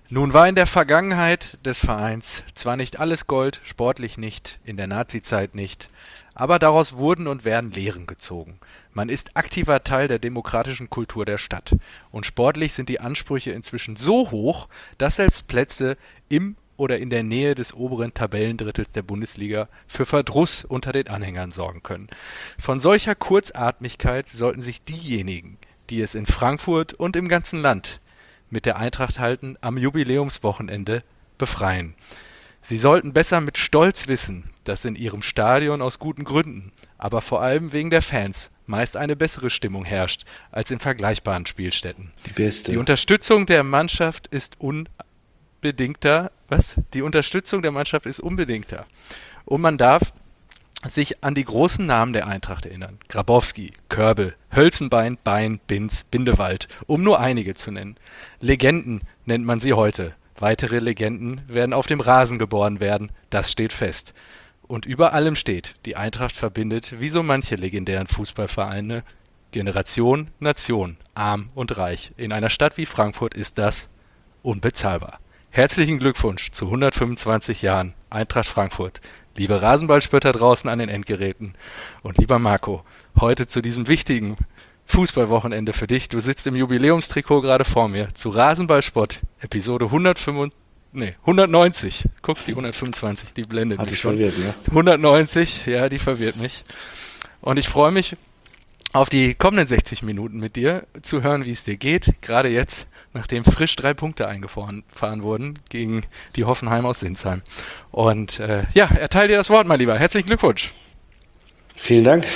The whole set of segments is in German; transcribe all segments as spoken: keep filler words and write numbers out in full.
Nun war in der Vergangenheit des Vereins zwar nicht alles Gold, sportlich nicht, in der Nazizeit nicht, aber daraus wurden und werden Lehren gezogen. Man ist aktiver Teil der demokratischen Kultur der Stadt. Und sportlich sind die Ansprüche inzwischen so hoch, dass selbst Plätze im oder in der Nähe des oberen Tabellendrittels der Bundesliga für Verdruss unter den Anhängern sorgen können. Von solcher Kurzatmigkeit sollten sich diejenigen, die es in Frankfurt und im ganzen Land mit der Eintracht halten, am Jubiläumswochenende befreien. Sie sollten besser mit Stolz wissen, dass in ihrem Stadion aus guten Gründen, aber vor allem wegen der Fans, meist eine bessere Stimmung herrscht als in vergleichbaren Spielstätten. Die beste. Die Unterstützung der Mannschaft ist unbedingter. Was? Die Unterstützung der Mannschaft ist unbedingter. Und man darf sich an die großen Namen der Eintracht erinnern. Grabowski, Körbel, Hölzenbein, Bein, Binz, Bindewald, um nur einige zu nennen. Legenden nennt man sie heute. Weitere Legenden werden auf dem Rasen geboren werden, das steht fest. Und über allem steht, die Eintracht verbindet, wie so manche legendären Fußballvereine, Generation, Nation, arm und reich. In einer Stadt wie Frankfurt ist das unbezahlbar. Herzlichen Glückwunsch zu hundertfünfundzwanzig Jahren Eintracht Frankfurt. Liebe Rasenballspötter draußen an den Endgeräten und lieber Marco, heute zu diesem wichtigen Fußballwochenende für dich. Du sitzt im Jubiläumstrikot gerade vor mir zu Rasenballsport, Episode hundertfünfundfünfzig, nee, hundertneunzig. Guck, die hundertfünfundzwanzig, die blendet Hat mich dich schon. verwirrt, ne? hundertneunzig, ja, die verwirrt mich. Und ich freue mich auf die kommenden sechzig Minuten mit dir, zu hören, wie es dir geht. Gerade jetzt, nachdem frisch drei Punkte eingefahren wurden gegen die Hoffenheim aus Sinsheim. Und äh, ja, erteile dir das Wort, mein Lieber. Herzlichen Glückwunsch. Vielen Dank.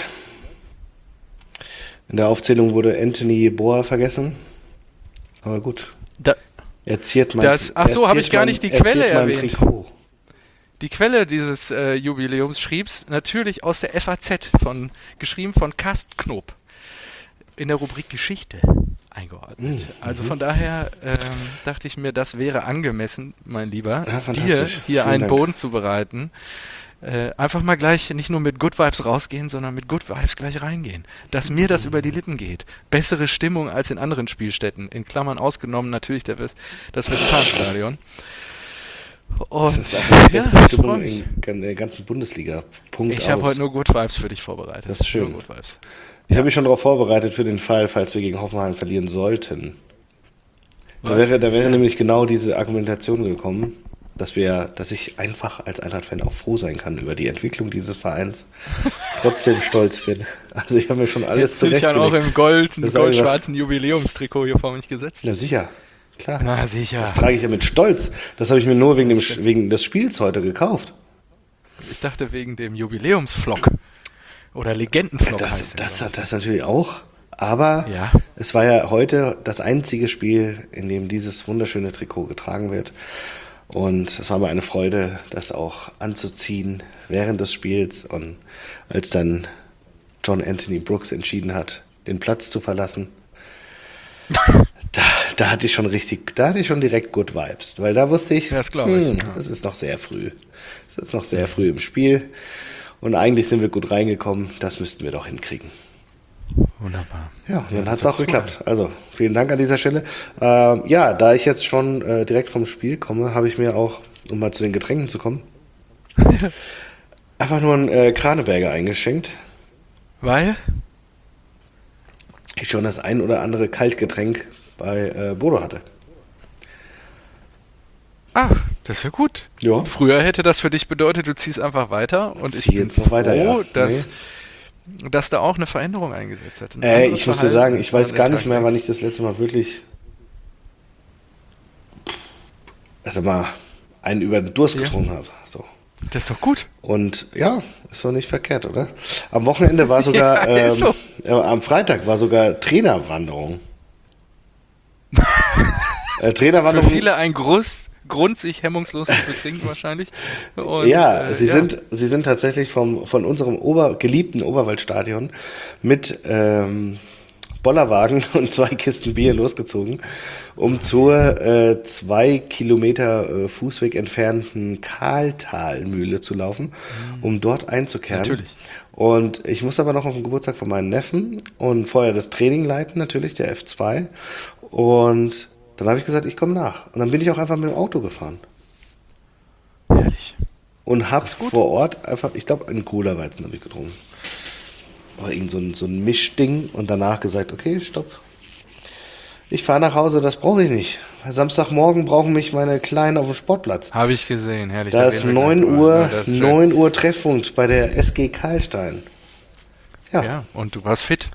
In der Aufzählung wurde Anthony Boa vergessen. Aber gut. Da, Er ziert mein das, ach so, er habe ziert ich gar mein- nicht die er Quelle ziert mein erwähnt. Trikot. Die Quelle dieses äh, Jubiläums schrieb's natürlich aus der F A Z, von, geschrieben von Carsten Knob, in der Rubrik Geschichte eingeordnet. Mhm. Also von daher ähm, dachte ich mir, das wäre angemessen, mein Lieber, Ja, dir fantastisch. hier Vielen einen Dank. Boden zu bereiten. Äh, einfach mal gleich nicht nur mit Good Vibes rausgehen, sondern mit Good Vibes gleich reingehen. Dass mir das über die Lippen geht. Bessere Stimmung als in anderen Spielstätten. In Klammern ausgenommen natürlich der West, das Westfalenstadion. Und Das ist einfach die ja, beste ich Stimmung freue mich. in der ganzen Bundesliga. Punkt Ich habe aus. heute nur Good Vibes für dich vorbereitet. Das ist schön. Nur Good Vibes. Ich habe mich schon darauf vorbereitet für den Fall, falls wir gegen Hoffenheim verlieren sollten. Da Was? wäre, da wäre nämlich genau diese Argumentation gekommen, dass wir, dass ich einfach als Eintracht-Fan auch froh sein kann über die Entwicklung dieses Vereins. Trotzdem stolz bin. Also ich habe mir schon alles Jetzt bin ich dann auch zurechtgelegt. im Gold, Das ist goldschwarzen Jubiläumstrikot hier vor mich gesetzt. Na sicher, klar. Na sicher. Das trage ich ja mit Stolz. Das habe ich mir nur wegen, dem, wegen des Spiels heute gekauft. Ich dachte wegen dem Jubiläumsvlog. Oder Legendenvlog Das, heißt der, das, glaub ich. das natürlich auch. Aber Ja. es war ja heute das einzige Spiel, in dem dieses wunderschöne Trikot getragen wird. Und es war mir eine Freude, das auch anzuziehen während des Spiels. Und als dann John Anthony Brooks entschieden hat, den Platz zu verlassen, da, da hatte ich schon richtig, da hatte ich schon direkt Good Vibes. Weil da wusste ich, Ja, das glaube ich. hm, Ja. das ist noch sehr früh. Es ist noch sehr früh im Spiel. Und eigentlich sind wir gut reingekommen. Das müssten wir doch hinkriegen. Wunderbar. Ja, und dann das hat es hat's auch geklappt. Also, vielen Dank an dieser Stelle. Ähm, ja, da ich jetzt schon äh, direkt vom Spiel komme, habe ich mir auch, um mal zu den Getränken zu kommen, einfach nur einen äh, Kraneberger eingeschenkt. Weil? Ich schon das ein oder andere Kaltgetränk bei äh, Bodo hatte. Ah, das ist ja gut. Ja. Früher hätte das für dich bedeutet, du ziehst einfach weiter. Und ich Zieh bin jetzt noch weiter, froh, ja. dass, dass da auch eine Veränderung eingesetzt hat. Ein Äh, anderes ich muss dir Verhalten sagen, ich weiß an den gar Tag nicht mehr, wann legst. ich das letzte Mal wirklich, also mal einen über den Durst Ja. getrunken habe. So. Das ist doch gut. Und ja, ist doch nicht verkehrt, oder? Am Wochenende war sogar, Ja, ist ähm, so. äh, am Freitag war sogar Trainerwanderung. äh, Für Trainerwanderung. viele ein Grund, Grund sich hemmungslos zu betrinken wahrscheinlich. Und, ja, äh, sie, ja. Sind, sie sind tatsächlich vom, von unserem Ober, geliebten Oberwaldstadion mit ähm, Bollerwagen und zwei Kisten Bier losgezogen, um zur äh, zwei Kilometer äh, Fußweg entfernten Karltalmühle zu laufen, um dort einzukehren. Natürlich. Und ich muss aber noch auf den Geburtstag von meinem Neffen und vorher das Training leiten, natürlich, der F zwei. Und Dann habe ich gesagt, ich komme nach. Und dann bin ich auch einfach mit dem Auto gefahren. Herrlich. Und habe vor Ort einfach, ich glaube, einen Cola-Weizen habe ich getrunken. Oder irgend so ein, so ein Mischding und danach gesagt, okay, stopp. Ich fahre nach Hause, das brauche ich nicht. Samstagmorgen brauchen mich meine Kleinen auf dem Sportplatz. Habe ich gesehen, herrlich. Da da ist reden wir neun gleich drüber. Uhr, Ja, das ist schön. neun Uhr Treffpunkt bei der S G Karlstein. Ja. Ja, und du warst fit.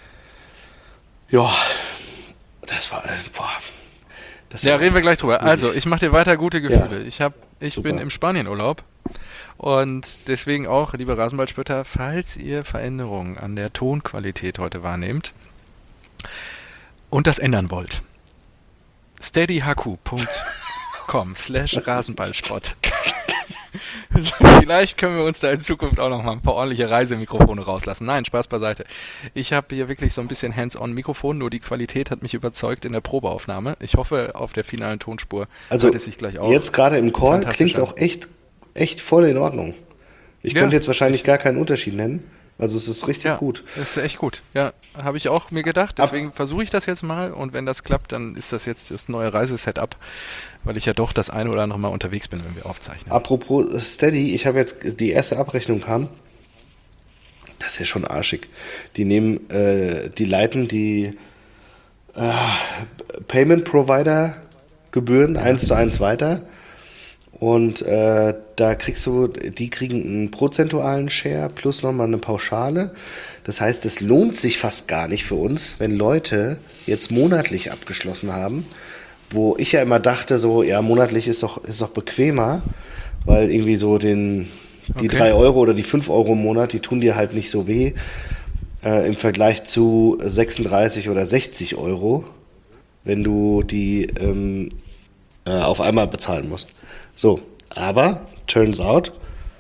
Ja, das war, äh, boah. Das Ja, war, reden wir gleich drüber. Also, ich mache dir weiter gute Gefühle. Ja, ich hab, ich super. bin im Spanienurlaub und deswegen auch, liebe Rasenballspötter, falls ihr Veränderungen an der Tonqualität heute wahrnehmt und das ändern wollt, steadyhaku punkt com slash Rasenballspott. Vielleicht können wir uns da in Zukunft auch noch mal ein paar ordentliche Reisemikrofone rauslassen. Nein, Spaß beiseite. Ich habe hier wirklich so ein bisschen Hands-on-Mikrofon, nur die Qualität hat mich überzeugt in der Probeaufnahme. Ich hoffe, auf der finalen Tonspur Also hört es sich gleich auch jetzt gerade im Call fantastisch klingt es an. auch echt, echt voll in Ordnung. Ich Ja, könnte jetzt wahrscheinlich gar keinen Unterschied nennen. Also es ist richtig Ja, gut. das ist echt gut. Ja, habe ich auch mir gedacht. Deswegen versuche ich das jetzt mal und wenn das klappt, dann ist das jetzt das neue Reisesetup, weil ich ja doch das eine oder andere Mal unterwegs bin, wenn wir aufzeichnen. Apropos Steady, ich habe jetzt die erste Abrechnung kam. Das ist ja schon arschig. Die nehmen, äh, die leiten die äh, Payment Provider Gebühren eins zu eins weiter. Und äh, da kriegst du, die kriegen einen prozentualen Share plus nochmal eine Pauschale. Das heißt, es lohnt sich fast gar nicht für uns, wenn Leute jetzt monatlich abgeschlossen haben, wo ich ja immer dachte, so, ja, monatlich ist doch, ist doch bequemer, weil irgendwie so den, die Okay. drei Euro oder die fünf Euro im Monat, die tun dir halt nicht so weh äh, im Vergleich zu sechsunddreißig oder sechzig Euro, wenn du die ähm, äh, auf einmal bezahlen musst. So, aber, turns out,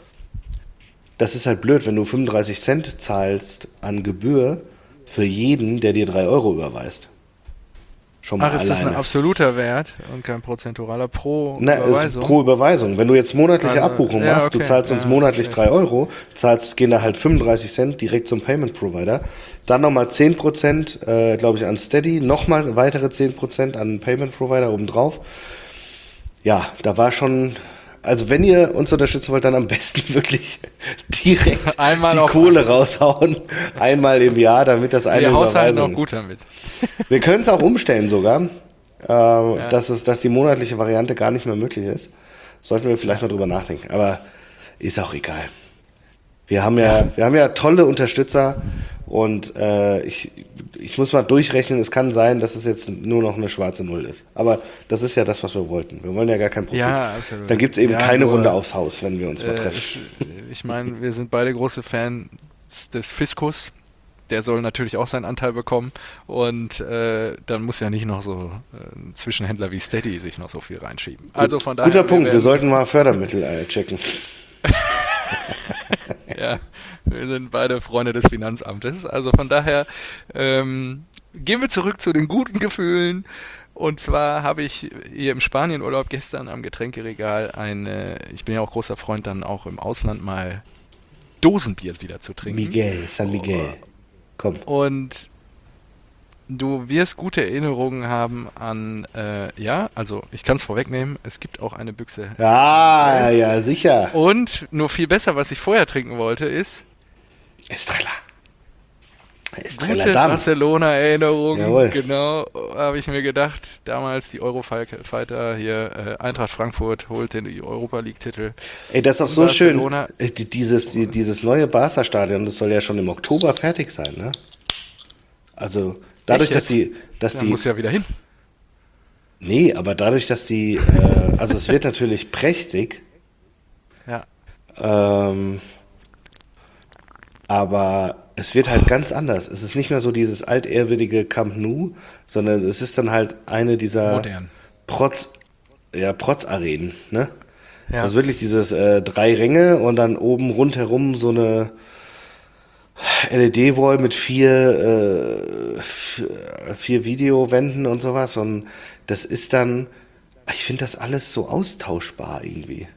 das ist halt blöd, wenn du fünfunddreißig Cent zahlst an Gebühr für jeden, der dir drei Euro überweist. Schon mal Ach, ist das ein alleine. absoluter Wert und kein prozenturaler pro Na, es ist Überweisung? pro Überweisung. Wenn du jetzt monatliche Also, Abbuchung ja, machst, du okay, zahlst uns ja, monatlich verstehe. drei Euro, zahlst, gehen da halt fünfunddreißig Cent direkt zum Payment Provider, dann nochmal zehn Prozent, äh, glaube ich, an Steady, nochmal weitere zehn Prozent an Payment Provider obendrauf. Ja, da war schon, also wenn ihr uns unterstützen wollt, dann am besten wirklich direkt Einmal die auf Kohle raushauen, einmal im Jahr, damit das eine Wir haushalten Überweisung auch ist. gut damit. Wir können es auch umstellen sogar, äh, dass, es, dass die monatliche Variante gar nicht mehr möglich ist. Sollten wir vielleicht mal drüber nachdenken. Aber ist auch egal. Wir haben ja, wir haben ja tolle Unterstützer und äh, ich, ich muss mal durchrechnen, es kann sein, dass es jetzt nur noch eine schwarze Null ist. Aber das ist ja das, was wir wollten. Wir wollen ja gar keinen Profit. Ja, absolut. Dann gibt es eben Ja, keine nur, Runde aufs Haus, wenn wir uns mal Äh, treffen. ich ich meine, wir sind beide große Fans des Fiskus. Der soll natürlich auch seinen Anteil bekommen. Und äh, dann muss ja nicht noch so äh, ein Zwischenhändler wie Steady sich noch so viel reinschieben. Also von daher. Guter Punkt, wir werden- sollten mal Fördermittel äh, checken. Ja, wir sind beide Freunde des Finanzamtes. Also von daher ähm, gehen wir zurück zu den guten Gefühlen. Und zwar habe ich hier im Spanienurlaub gestern am Getränkeregal eine, ich bin ja auch großer Freund, dann auch im Ausland mal Dosenbier wieder zu trinken. Miguel, San Miguel. Komm. Und du wirst gute Erinnerungen haben an, äh, ja, also ich kann es vorwegnehmen, es gibt auch eine Büchse. Ah, ja, sicher. Und nur viel besser, was ich vorher trinken wollte, ist Estrella. Estrella gute Damm. Barcelona-Erinnerungen. Jawohl. Genau, habe ich mir gedacht. Damals die Eurofighter hier, äh, Eintracht Frankfurt holt den Europa League-Titel. Ey, das ist auch In so schön. Barcelona. Äh, die- Dieses, die, dieses neue Barca-Stadion, das soll ja schon im Oktober fertig sein, ne? Also, dadurch, Echt dass die, dass Da die, muss ja wieder hin. nee, aber dadurch, dass die, äh, also es wird natürlich prächtig, Ja. ähm, aber es wird halt ganz anders. Es ist nicht mehr so dieses altehrwürdige Camp Nou, sondern es ist dann halt eine dieser Modern. Protz, ja, Protz-Arenen, ne? Ja. Also wirklich dieses äh, drei Ränge und dann oben rundherum so eine L E D-Wall mit vier, äh, f- vier Videowänden und sowas. Und das ist dann, ich finde das alles so austauschbar irgendwie.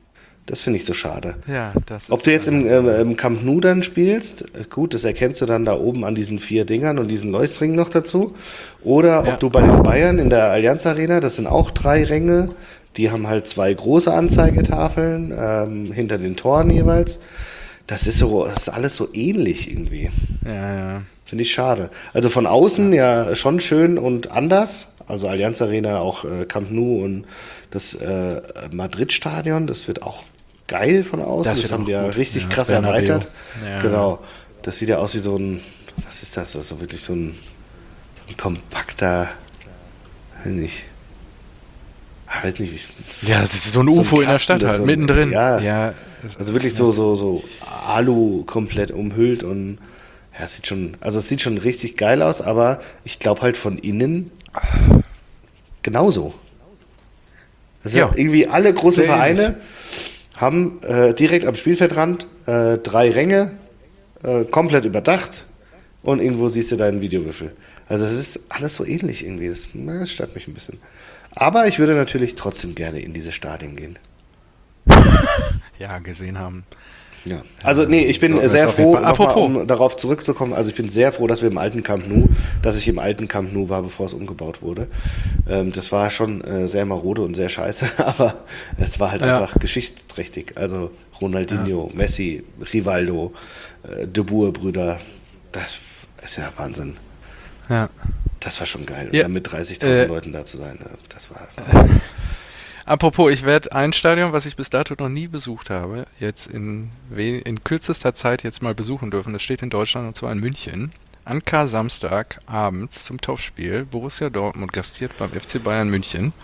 Das finde ich so schade. Ja, das Ob ist du jetzt im, also- äh, im Camp Nou dann spielst, äh, gut, das erkennst du dann da oben an diesen vier Dingern und diesen Leuchtringen noch dazu. Oder Ja. ob du bei den Bayern in der Allianz Arena, das sind auch drei Ränge, die haben halt zwei große Anzeigetafeln ähm, hinter den Toren jeweils. Das ist so, das ist alles so ähnlich irgendwie. Ja, ja. Finde ich schade. Also von außen ja, schon schön und anders. Also Allianz Arena, auch äh, Camp Nou und das äh, Madrid-Stadion, das wird auch geil von außen. Das Das, wird haben auch die ja gut. richtig Ja, krass das Bernabeu. erweitert. Ja. Genau. Das sieht ja aus wie so ein, was ist das? Also wirklich so ein, so ein kompakter, weiß nicht, ich weiß nicht, wie Ja, das ist so ein So ein UFO in der Kasten, Stadt das halt, so ein- mittendrin. ja. ja es- Also wirklich so, so, so Alu komplett umhüllt und ja, es sieht schon, also es sieht schon richtig geil aus, aber ich glaube halt von innen genauso. Also Ja. irgendwie alle großen Sehr Vereine ähnlich. haben äh, direkt am Spielfeldrand äh, drei Ränge, äh, komplett überdacht und irgendwo siehst du deinen Videowürfel. Also es ist alles so ähnlich irgendwie, das, na, das stört mich ein bisschen. Aber ich würde natürlich trotzdem gerne in diese Stadien gehen. ja, gesehen haben. Ja. Also nee, ich bin Ja, äh, sehr ist auf jeden froh, Fall- nochmal, Apropos. um darauf zurückzukommen, also ich bin sehr froh, dass wir im alten Camp Nou, dass ich im alten Camp Nou war, bevor es umgebaut wurde. Ähm, das war schon äh, sehr marode und sehr scheiße, aber es war halt Ja. einfach geschichtsträchtig. Also Ronaldinho, Messi, Rivaldo, äh, De Boer-Brüder, das ist ja Wahnsinn. Ja. Das war schon geil. Ja. Und dann mit dreißigtausend Äh. Leuten da zu sein, äh, das war... Apropos, ich werde ein Stadion, was ich bis dato noch nie besucht habe, jetzt in, we- in kürzester Zeit jetzt mal besuchen dürfen. Das steht in Deutschland und zwar in München. An Kar-Samstag abends zum Topspiel. Borussia Dortmund gastiert beim F C Bayern München.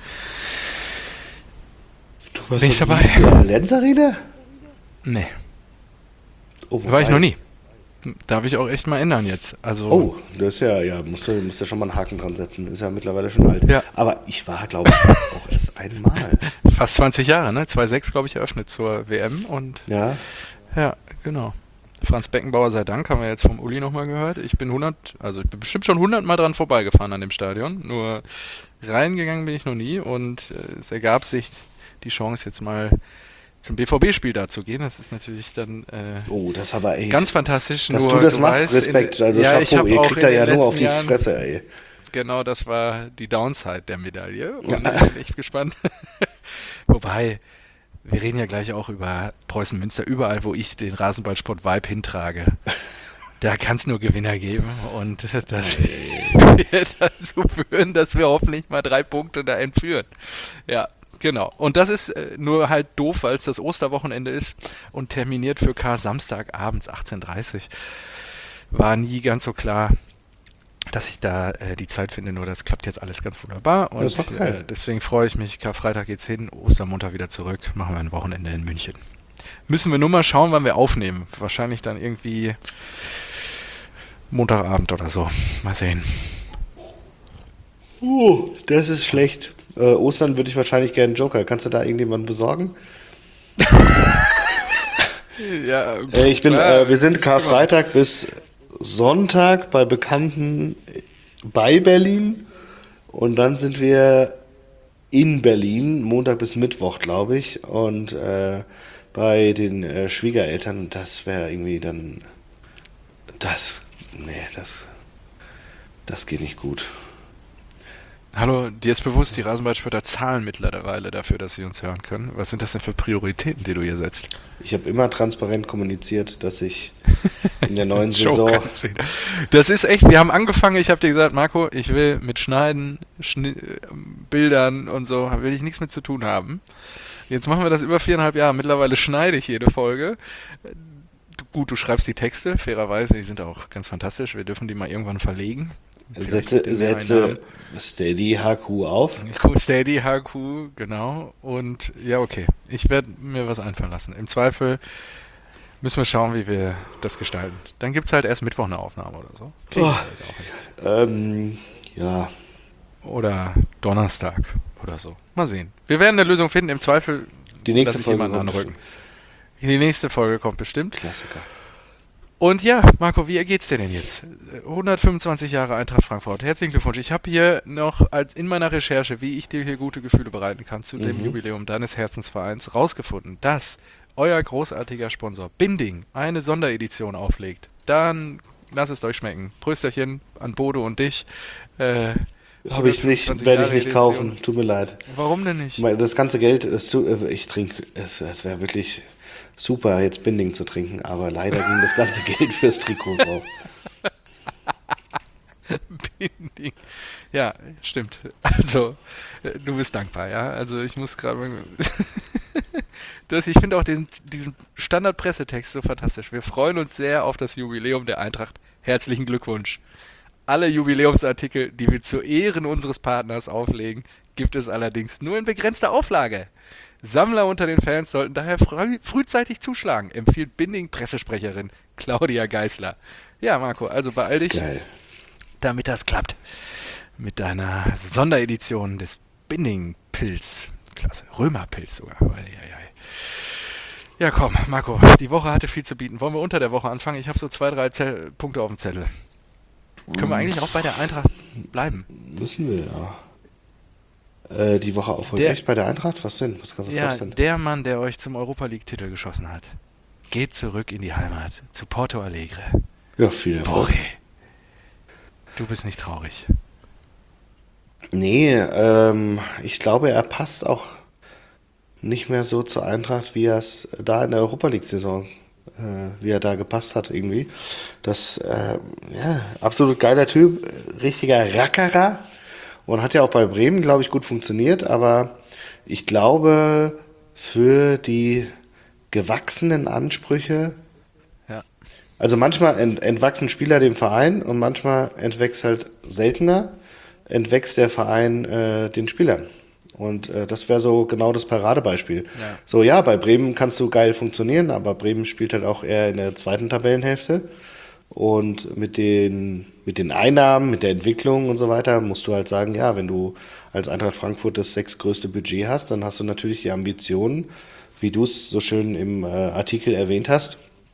Du warst Bin ich noch nie dabei? in der Allianz Arena? Nee, Oh, war ich wobei- noch nie. Darf ich auch echt mal ändern jetzt. Also, Oh, das ist ja, ja, musst du, musst du schon mal einen Haken dran setzen. Ist ja mittlerweile schon alt. Ja. Aber ich war, glaube ich, auch erst einmal. fast zwanzig Jahre, ne? zweitausendsechs, glaube ich, eröffnet zur W M und Ja. ja, genau. Franz Beckenbauer sei Dank, haben wir jetzt vom Uli nochmal gehört. Ich bin hundert, also ich bin bestimmt schon hundert Mal dran vorbeigefahren an dem Stadion. Nur reingegangen bin ich noch nie und äh, es ergab sich die Chance, jetzt mal zum B V B-Spiel da zu gehen. Das ist natürlich dann äh, Oh, das ist aber echt. ganz fantastisch. dass nur, du das machst, weißt, Respekt. in- Also ja, ich Chapeau, hab ihr auch kriegt in da den ja nur auf letzten die Jahren- Fresse, ey. Genau, das war die Downside der Medaille. Und ich bin echt gespannt. Wobei, wir reden ja gleich auch über Preußen Münster. Überall, wo ich den Rasenballsport-Vibe hintrage, da kann es nur Gewinner geben. Und das wird dazu führen, dass wir hoffentlich mal drei Punkte da entführen. Ja, genau. Und das ist äh, nur halt doof, weil es das Osterwochenende ist und terminiert für K Samstag abends achtzehn Uhr dreißig. War nie ganz so klar, dass ich da äh, die Zeit finde, nur das klappt jetzt alles ganz wunderbar und Das ist doch geil. äh, deswegen freue ich mich. Karfreitag geht's hin, Ostermontag wieder zurück, machen wir ein Wochenende in München. Müssen wir nur mal schauen, wann wir aufnehmen. Wahrscheinlich dann irgendwie Montagabend oder so. Mal sehen. Uh, das ist schlecht. Äh, Ostern würde ich wahrscheinlich gerne einen Joker. Kannst du da irgendjemanden besorgen? Ja, Äh, ich bin, klar. äh, wir sind Karfreitag bis Sonntag bei Bekannten bei Berlin und dann sind wir in Berlin, Montag bis Mittwoch, glaube ich, und äh, bei den äh, Schwiegereltern, das wäre irgendwie dann, das, nee, das, das geht nicht gut. Hallo, dir ist bewusst, die Rasenballspieler zahlen mittlerweile dafür, dass sie uns hören können. Was sind das denn für Prioritäten, die du hier setzt? Ich habe immer transparent kommuniziert, dass ich in der neuen Saison, Joker-Szene. Das ist echt, wir haben angefangen, ich habe dir gesagt, Marco, ich will mit Schneiden, Schni Bildern und so, will ich nichts mit zu tun haben. Jetzt machen wir das über viereinhalb Jahre. Mittlerweile schneide ich jede Folge. Du, gut, du schreibst die Texte, fairerweise, die sind auch ganz fantastisch. Wir dürfen die mal irgendwann verlegen. Vielleicht setze, mit dem setze Namen. Steady H Q auf. Steady, H Q, genau. Und ja, okay. Ich werde mir was einfallen lassen. Im Zweifel müssen wir schauen, wie wir das gestalten. Dann gibt es halt erst Mittwoch eine Aufnahme oder so. Kriegen wir Oh. halt auch hin. Ähm, ja, Oder Donnerstag oder so. Mal sehen. Wir werden eine Lösung finden. Im Zweifel die nächste lass ich Folge jemanden kommt anrücken. Die nächste Folge kommt bestimmt. Klassiker. Und ja, Marco, wie geht's dir denn jetzt? hundertfünfundzwanzig Jahre Eintracht Frankfurt. Herzlichen Glückwunsch. Ich habe hier noch als in meiner Recherche, wie ich dir hier gute Gefühle bereiten kann zu dem Mhm. Jubiläum deines Herzensvereins, rausgefunden, dass euer großartiger Sponsor Binding eine Sonderedition auflegt. Dann lasst es euch schmecken. Prösterchen an Bodo und dich. Äh, Habe ich nicht, hundertfünfundzwanzig werde ich Jahre nicht Edition. kaufen. Tut mir leid. Warum denn nicht? Weil Das ganze Geld, ist zu, äh, ich trinke, es, es wäre wirklich super, jetzt Binding zu trinken, aber leider ging das ganze Geld fürs Trikot drauf. Binding. Ja, stimmt. Also, äh, du bist dankbar, ja. Also ich muss gerade mal. das, ich finde auch diesen, diesen Standard-Pressetext so fantastisch. Wir freuen uns sehr auf das Jubiläum der Eintracht. Herzlichen Glückwunsch. Alle Jubiläumsartikel, die wir zu Ehren unseres Partners auflegen, gibt es allerdings nur in begrenzter Auflage. Sammler unter den Fans sollten daher früh, frühzeitig zuschlagen, empfiehlt Binding-Pressesprecherin Claudia Geisler. Ja, Marco, also beeil dich, Geil. damit das klappt. Mit deiner Sonderedition des Binding-Pilz. Klasse, Römerpilz sogar. Eieiei. Ja, komm, Marco, die Woche hatte viel zu bieten. Wollen wir unter der Woche anfangen? Ich habe so zwei, drei Zell- Punkte auf dem Zettel. Können wir eigentlich auch bei der Eintracht bleiben? Müssen wir, ja. Äh, die Woche aufholen. Der- Echt bei der Eintracht? Was denn? Was, was Ja, gab's denn? der Mann, der euch zum Europa-League-Titel geschossen hat, geht zurück in die Heimat, zu Porto Alegre. Ja, viel Erfolg. Boré. Du bist nicht traurig. Nee, ähm, ich glaube, er passt auch nicht mehr so zur Eintracht, wie er es da in der Europa League-Saison, äh, wie er da gepasst hat irgendwie. Das, äh, ja, absolut geiler Typ, richtiger Rackerer und hat ja auch bei Bremen, glaube ich, gut funktioniert, aber ich glaube, für die gewachsenen Ansprüche, Ja. also manchmal ent, entwachsen Spieler dem Verein und manchmal entwächst halt seltener, entwächst der Verein äh, den Spielern. Und äh, das wäre so genau das Paradebeispiel. Ja. So, ja, bei Bremen kannst du geil funktionieren, aber Bremen spielt halt auch eher in der zweiten Tabellenhälfte. Und mit den, mit den Einnahmen, mit der Entwicklung und so weiter, musst du halt sagen, ja, wenn du als Eintracht Frankfurt das sechstgrößte Budget hast, dann hast du natürlich die Ambitionen, wie du es so schön im äh, Artikel erwähnt hast,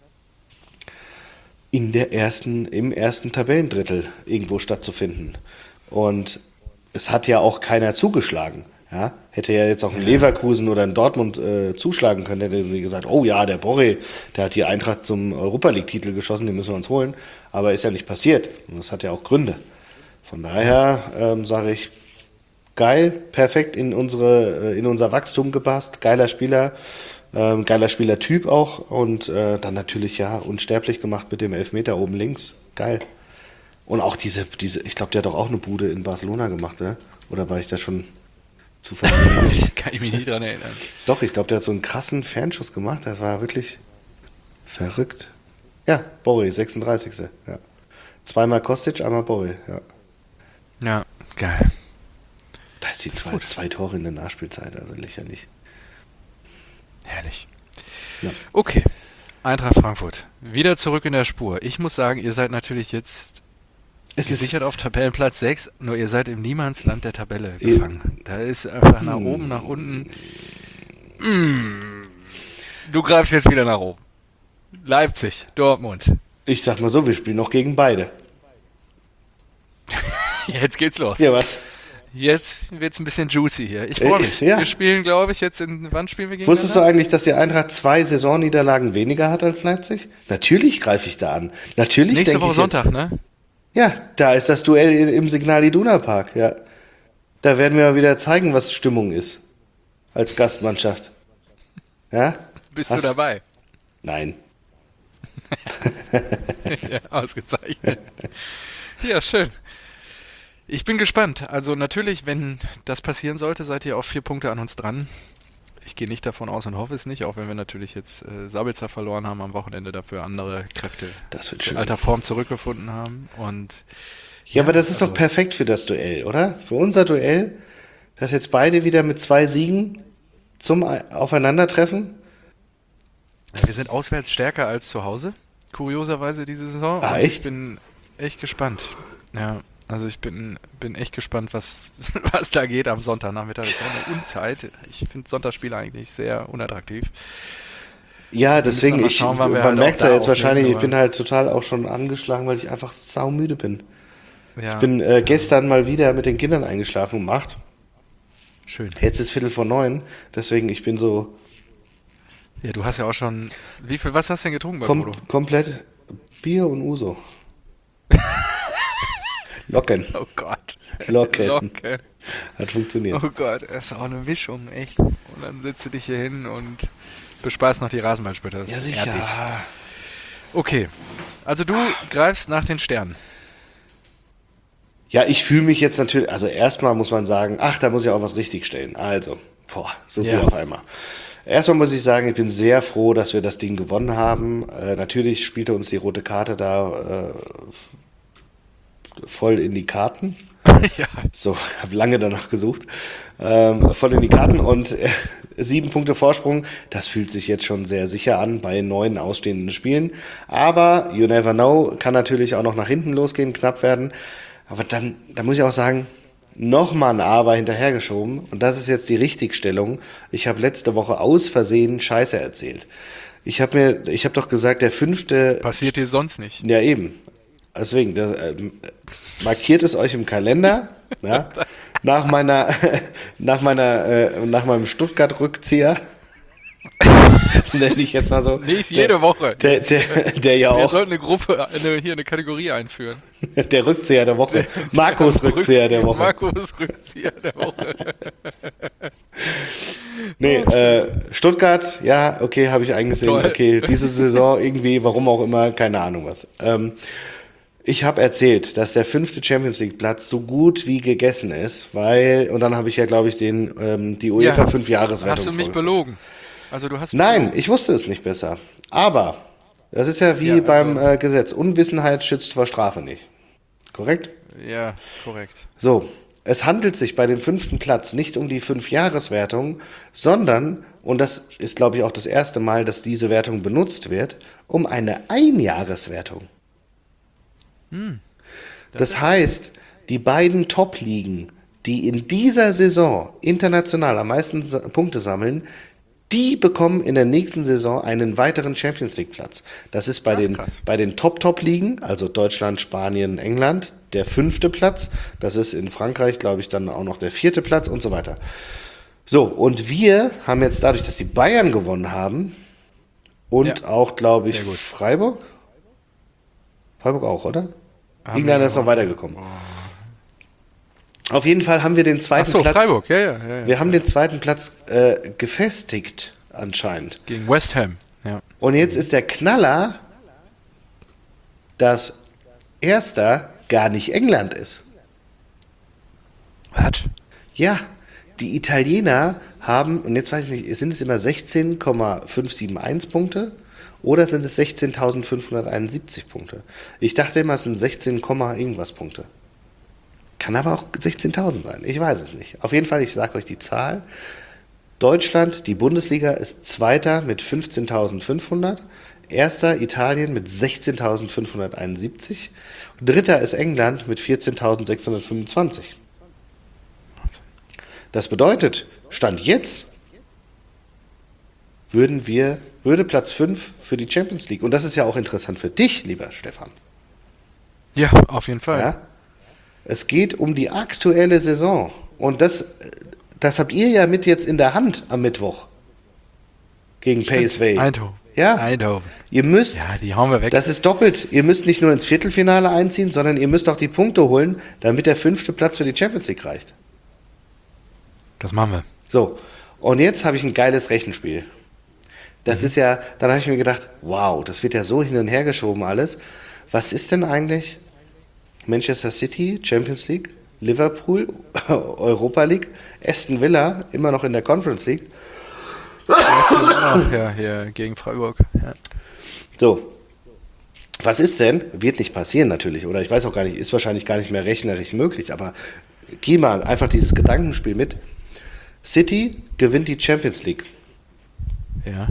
in der ersten, im ersten Tabellendrittel irgendwo stattzufinden. Und es hat ja auch keiner zugeschlagen. Ja? Hätte ja jetzt auch ein Leverkusen oder ein Dortmund äh, zuschlagen können, hätte sie gesagt, oh ja, der Boré, der hat die Eintracht zum Europa-League-Titel geschossen, den müssen wir uns holen. Aber ist ja nicht passiert. Und das hat ja auch Gründe. Von daher ähm, sage ich, geil, perfekt in unsere, äh, in unser Wachstum gepasst, geiler Spieler, ähm, geiler Spielertyp auch und äh, dann natürlich ja unsterblich gemacht mit dem Elfmeter oben links. Geil. Und auch diese, diese, ich glaube, der hat doch auch eine Bude in Barcelona gemacht, ne? Oder war ich da schon zu verwirrt? Kann ich mich nicht dran erinnern. Doch, ich glaube, der hat so einen krassen Fernschuss gemacht. Das war wirklich verrückt. Ja, Boré, sechsunddreißigste Ja. Zweimal Kostic, einmal Boré, ja. Ja, geil. Da ist die zwei, zwei Tore in der Nachspielzeit, also lächerlich. Herrlich. Ja. Okay, Eintracht Frankfurt. Wieder zurück in der Spur. Ich muss sagen, ihr seid natürlich jetzt Es ist gesichert auf Tabellenplatz sechs, nur ihr seid im Niemandsland der Tabelle Ja. gefangen. Da ist einfach nach oben, nach unten. Mm. Du greifst jetzt wieder nach oben. Leipzig, Dortmund. Ich sag mal so, wir spielen noch gegen beide. Jetzt geht's los. Ja, was? Jetzt wird's ein bisschen juicy hier. Ich freue Äh, mich. ja. Wir spielen, glaube ich, jetzt in. Wann spielen wir gegeneinander? Wusstest du eigentlich, dass die Eintracht zwei Saisonniederlagen weniger hat als Leipzig? Natürlich greife ich da an. Natürlich Nächste denke Woche ich jetzt- Sonntag, ne? Ja, da ist das Duell i- im Signal Iduna Park. Ja. Da werden wir mal wieder zeigen, was Stimmung ist. Als Gastmannschaft. Ja? Bist Hast- du dabei? Nein. Ja, ausgezeichnet. Ja, schön. Ich bin gespannt. Also natürlich, wenn das passieren sollte, seid ihr auf vier Punkte an uns dran. Ich gehe nicht davon aus und hoffe es nicht, auch wenn wir natürlich jetzt äh, Sabitzer verloren haben am Wochenende, dafür andere Kräfte Das wird zu schön. alter Form zurückgefunden haben. Und Ja, aber das ist also- doch perfekt für das Duell, oder? Für unser Duell, dass jetzt beide wieder mit zwei Siegen zum Ei- Aufeinandertreffen. wir sind auswärts stärker als zu Hause, kurioserweise diese Saison. Ah, Und echt? Ich bin echt gespannt. Ja, also ich bin, bin echt gespannt, was, was da geht am Sonntagnachmittag. Das ist auch eine Unzeit. Ich finde Sonntagsspiele eigentlich sehr unattraktiv. Ja, deswegen, mal ich, schauen, wann wir man halt merkt auch ja da jetzt wahrscheinlich, ich aufnehmen, bin halt total auch schon angeschlagen, weil ich einfach saumüde bin. Ja, Ich bin äh, gestern mal wieder mit den Kindern eingeschlafen um acht. schön. Jetzt ist Viertel vor neun, deswegen ich bin so Ja, du hast ja auch schon, wie viel, was hast du denn getrunken bei kom Bodo? komplett Bier und Uso. Locken, Oh Gott. Locken. Locken. Hat funktioniert. Oh Gott, das ist auch eine Mischung, echt. Und dann setzt du dich hier hin und bespaßt noch die Rasenballspötter. Das Ja, ehrt sicher. dich. Okay, also du greifst nach den Sternen. Ja, ich fühle mich jetzt natürlich, also erstmal muss man sagen, ach, da muss ich auch was richtigstellen. Also, boah, so viel Ja. auf einmal. Erstmal muss ich sagen, ich bin sehr froh, dass wir das Ding gewonnen haben. Äh, natürlich spielte uns die rote Karte da äh, voll in die Karten. Ja, So, habe lange danach gesucht. Ähm, voll in die Karten und äh, sieben Punkte Vorsprung. Das fühlt sich jetzt schon sehr sicher an bei neun ausstehenden Spielen. Aber you never know, kann natürlich auch noch nach hinten losgehen, knapp werden. Aber dann, da muss ich auch sagen, nochmal ein Aber hinterhergeschoben. Und das ist jetzt die Richtigstellung. Ich habe letzte Woche aus Versehen Scheiße erzählt. Ich habe mir, ich habe doch gesagt, der fünfte. passiert dir sonst nicht. Ja, eben. Deswegen, das, äh, markiert es euch im Kalender. Ja? Nach meiner, nach meiner, äh, nach meinem Stuttgart-Rückzieher, nenne ich jetzt mal so. Nicht jede Woche. Der, der, der ja Wir auch, sollten eine Gruppe, eine, hier eine Kategorie einführen. der Rückzieher der Woche. Markus Rückzieher der Woche. Markus Rückzieher der Woche. Nee, äh, Stuttgart, ja, okay, habe ich eingesehen. Toll. Okay, diese Saison irgendwie, warum auch immer, keine Ahnung was. Ähm, ich habe erzählt, dass der fünfte Champions League Platz so gut wie gegessen ist, weil, und dann habe ich ja, glaube ich, den ähm, die UEFA Ja. fünf Jahreswertung Hast du mich vorgezogen. belogen? Also du hast mich Nein, belogen. ich wusste es nicht besser. Aber das ist ja wie Ja, also- beim äh, Gesetz. Unwissenheit schützt vor Strafe nicht. Korrekt? Ja, korrekt. So, es handelt sich bei dem fünften Platz nicht um die Fünf-Jahres-Wertung, sondern, und das ist, glaube ich, auch das erste Mal, dass diese Wertung benutzt wird, um eine Einjahreswertung. Das heißt, die beiden Top-Ligen, die in dieser Saison international am meisten Sa- Punkte sammeln, die bekommen in der nächsten Saison einen weiteren Champions League Platz. Das ist bei Ach, den, krass. bei den Top-Top-Ligen, also Deutschland, Spanien, England, der fünfte Platz. Das ist in Frankreich, glaube ich, dann auch noch der vierte Platz und so weiter. So, und wir haben jetzt dadurch, dass die Bayern gewonnen haben und Ja. auch, glaube ich, Sehr gut. Freiburg? Freiburg auch, oder? Haben England wir ist noch auch- weitergekommen. Auf jeden Fall haben wir den Ach zweiten so, Platz. Freiburg, ja, ja, ja. ja. Wir haben den zweiten Platz äh, gefestigt anscheinend. Gegen West Ham, ja. Und jetzt ist der Knaller, dass Erster gar nicht England ist. Was? Ja, die Italiener haben, und jetzt weiß ich nicht, sind es immer sechzehn Komma fünfhunderteinundsiebzig Punkte oder sind es sechzehntausendfünfhunderteinundsiebzig Punkte? Ich dachte immer, es sind sechzehn, irgendwas Punkte. Kann aber auch sechzehntausend sein, ich weiß es nicht. Auf jeden Fall, ich sage euch die Zahl. Deutschland, die Bundesliga, ist Zweiter mit fünfzehntausendfünfhundert. Erster Italien mit sechzehntausendfünfhunderteinundsiebzig. Dritter ist England mit vierzehntausendsechshundertfünfundzwanzig. Das bedeutet, Stand jetzt würden wir, würde Platz fünf für die Champions League. Und das ist ja auch interessant für dich, lieber Stefan. Ja, auf jeden Fall. Ja? Es geht um die aktuelle Saison. Und das, das habt ihr ja mit jetzt in der Hand am Mittwoch. Gegen P S V. Eindhoven. Ja. Eindhoven. Ihr müsst, Ja, die hauen wir weg. das ist doppelt. Ihr müsst nicht nur ins Viertelfinale einziehen, sondern ihr müsst auch die Punkte holen, damit der fünfte Platz für die Champions League reicht. Das machen wir. So, und jetzt habe ich ein geiles Rechenspiel. Das ist ja, dann habe ich mir gedacht, wow, das wird ja so hin und her geschoben alles. Was ist denn eigentlich Manchester City, Champions League, Liverpool, Europa League, Aston Villa, immer noch in der Conference League. Ach, ja, hier gegen Freiburg. Ja. So, was ist denn, wird nicht passieren natürlich, oder ich weiß auch gar nicht, ist wahrscheinlich gar nicht mehr rechnerisch möglich, aber geh mal einfach dieses Gedankenspiel mit. City gewinnt die Champions League. Ja.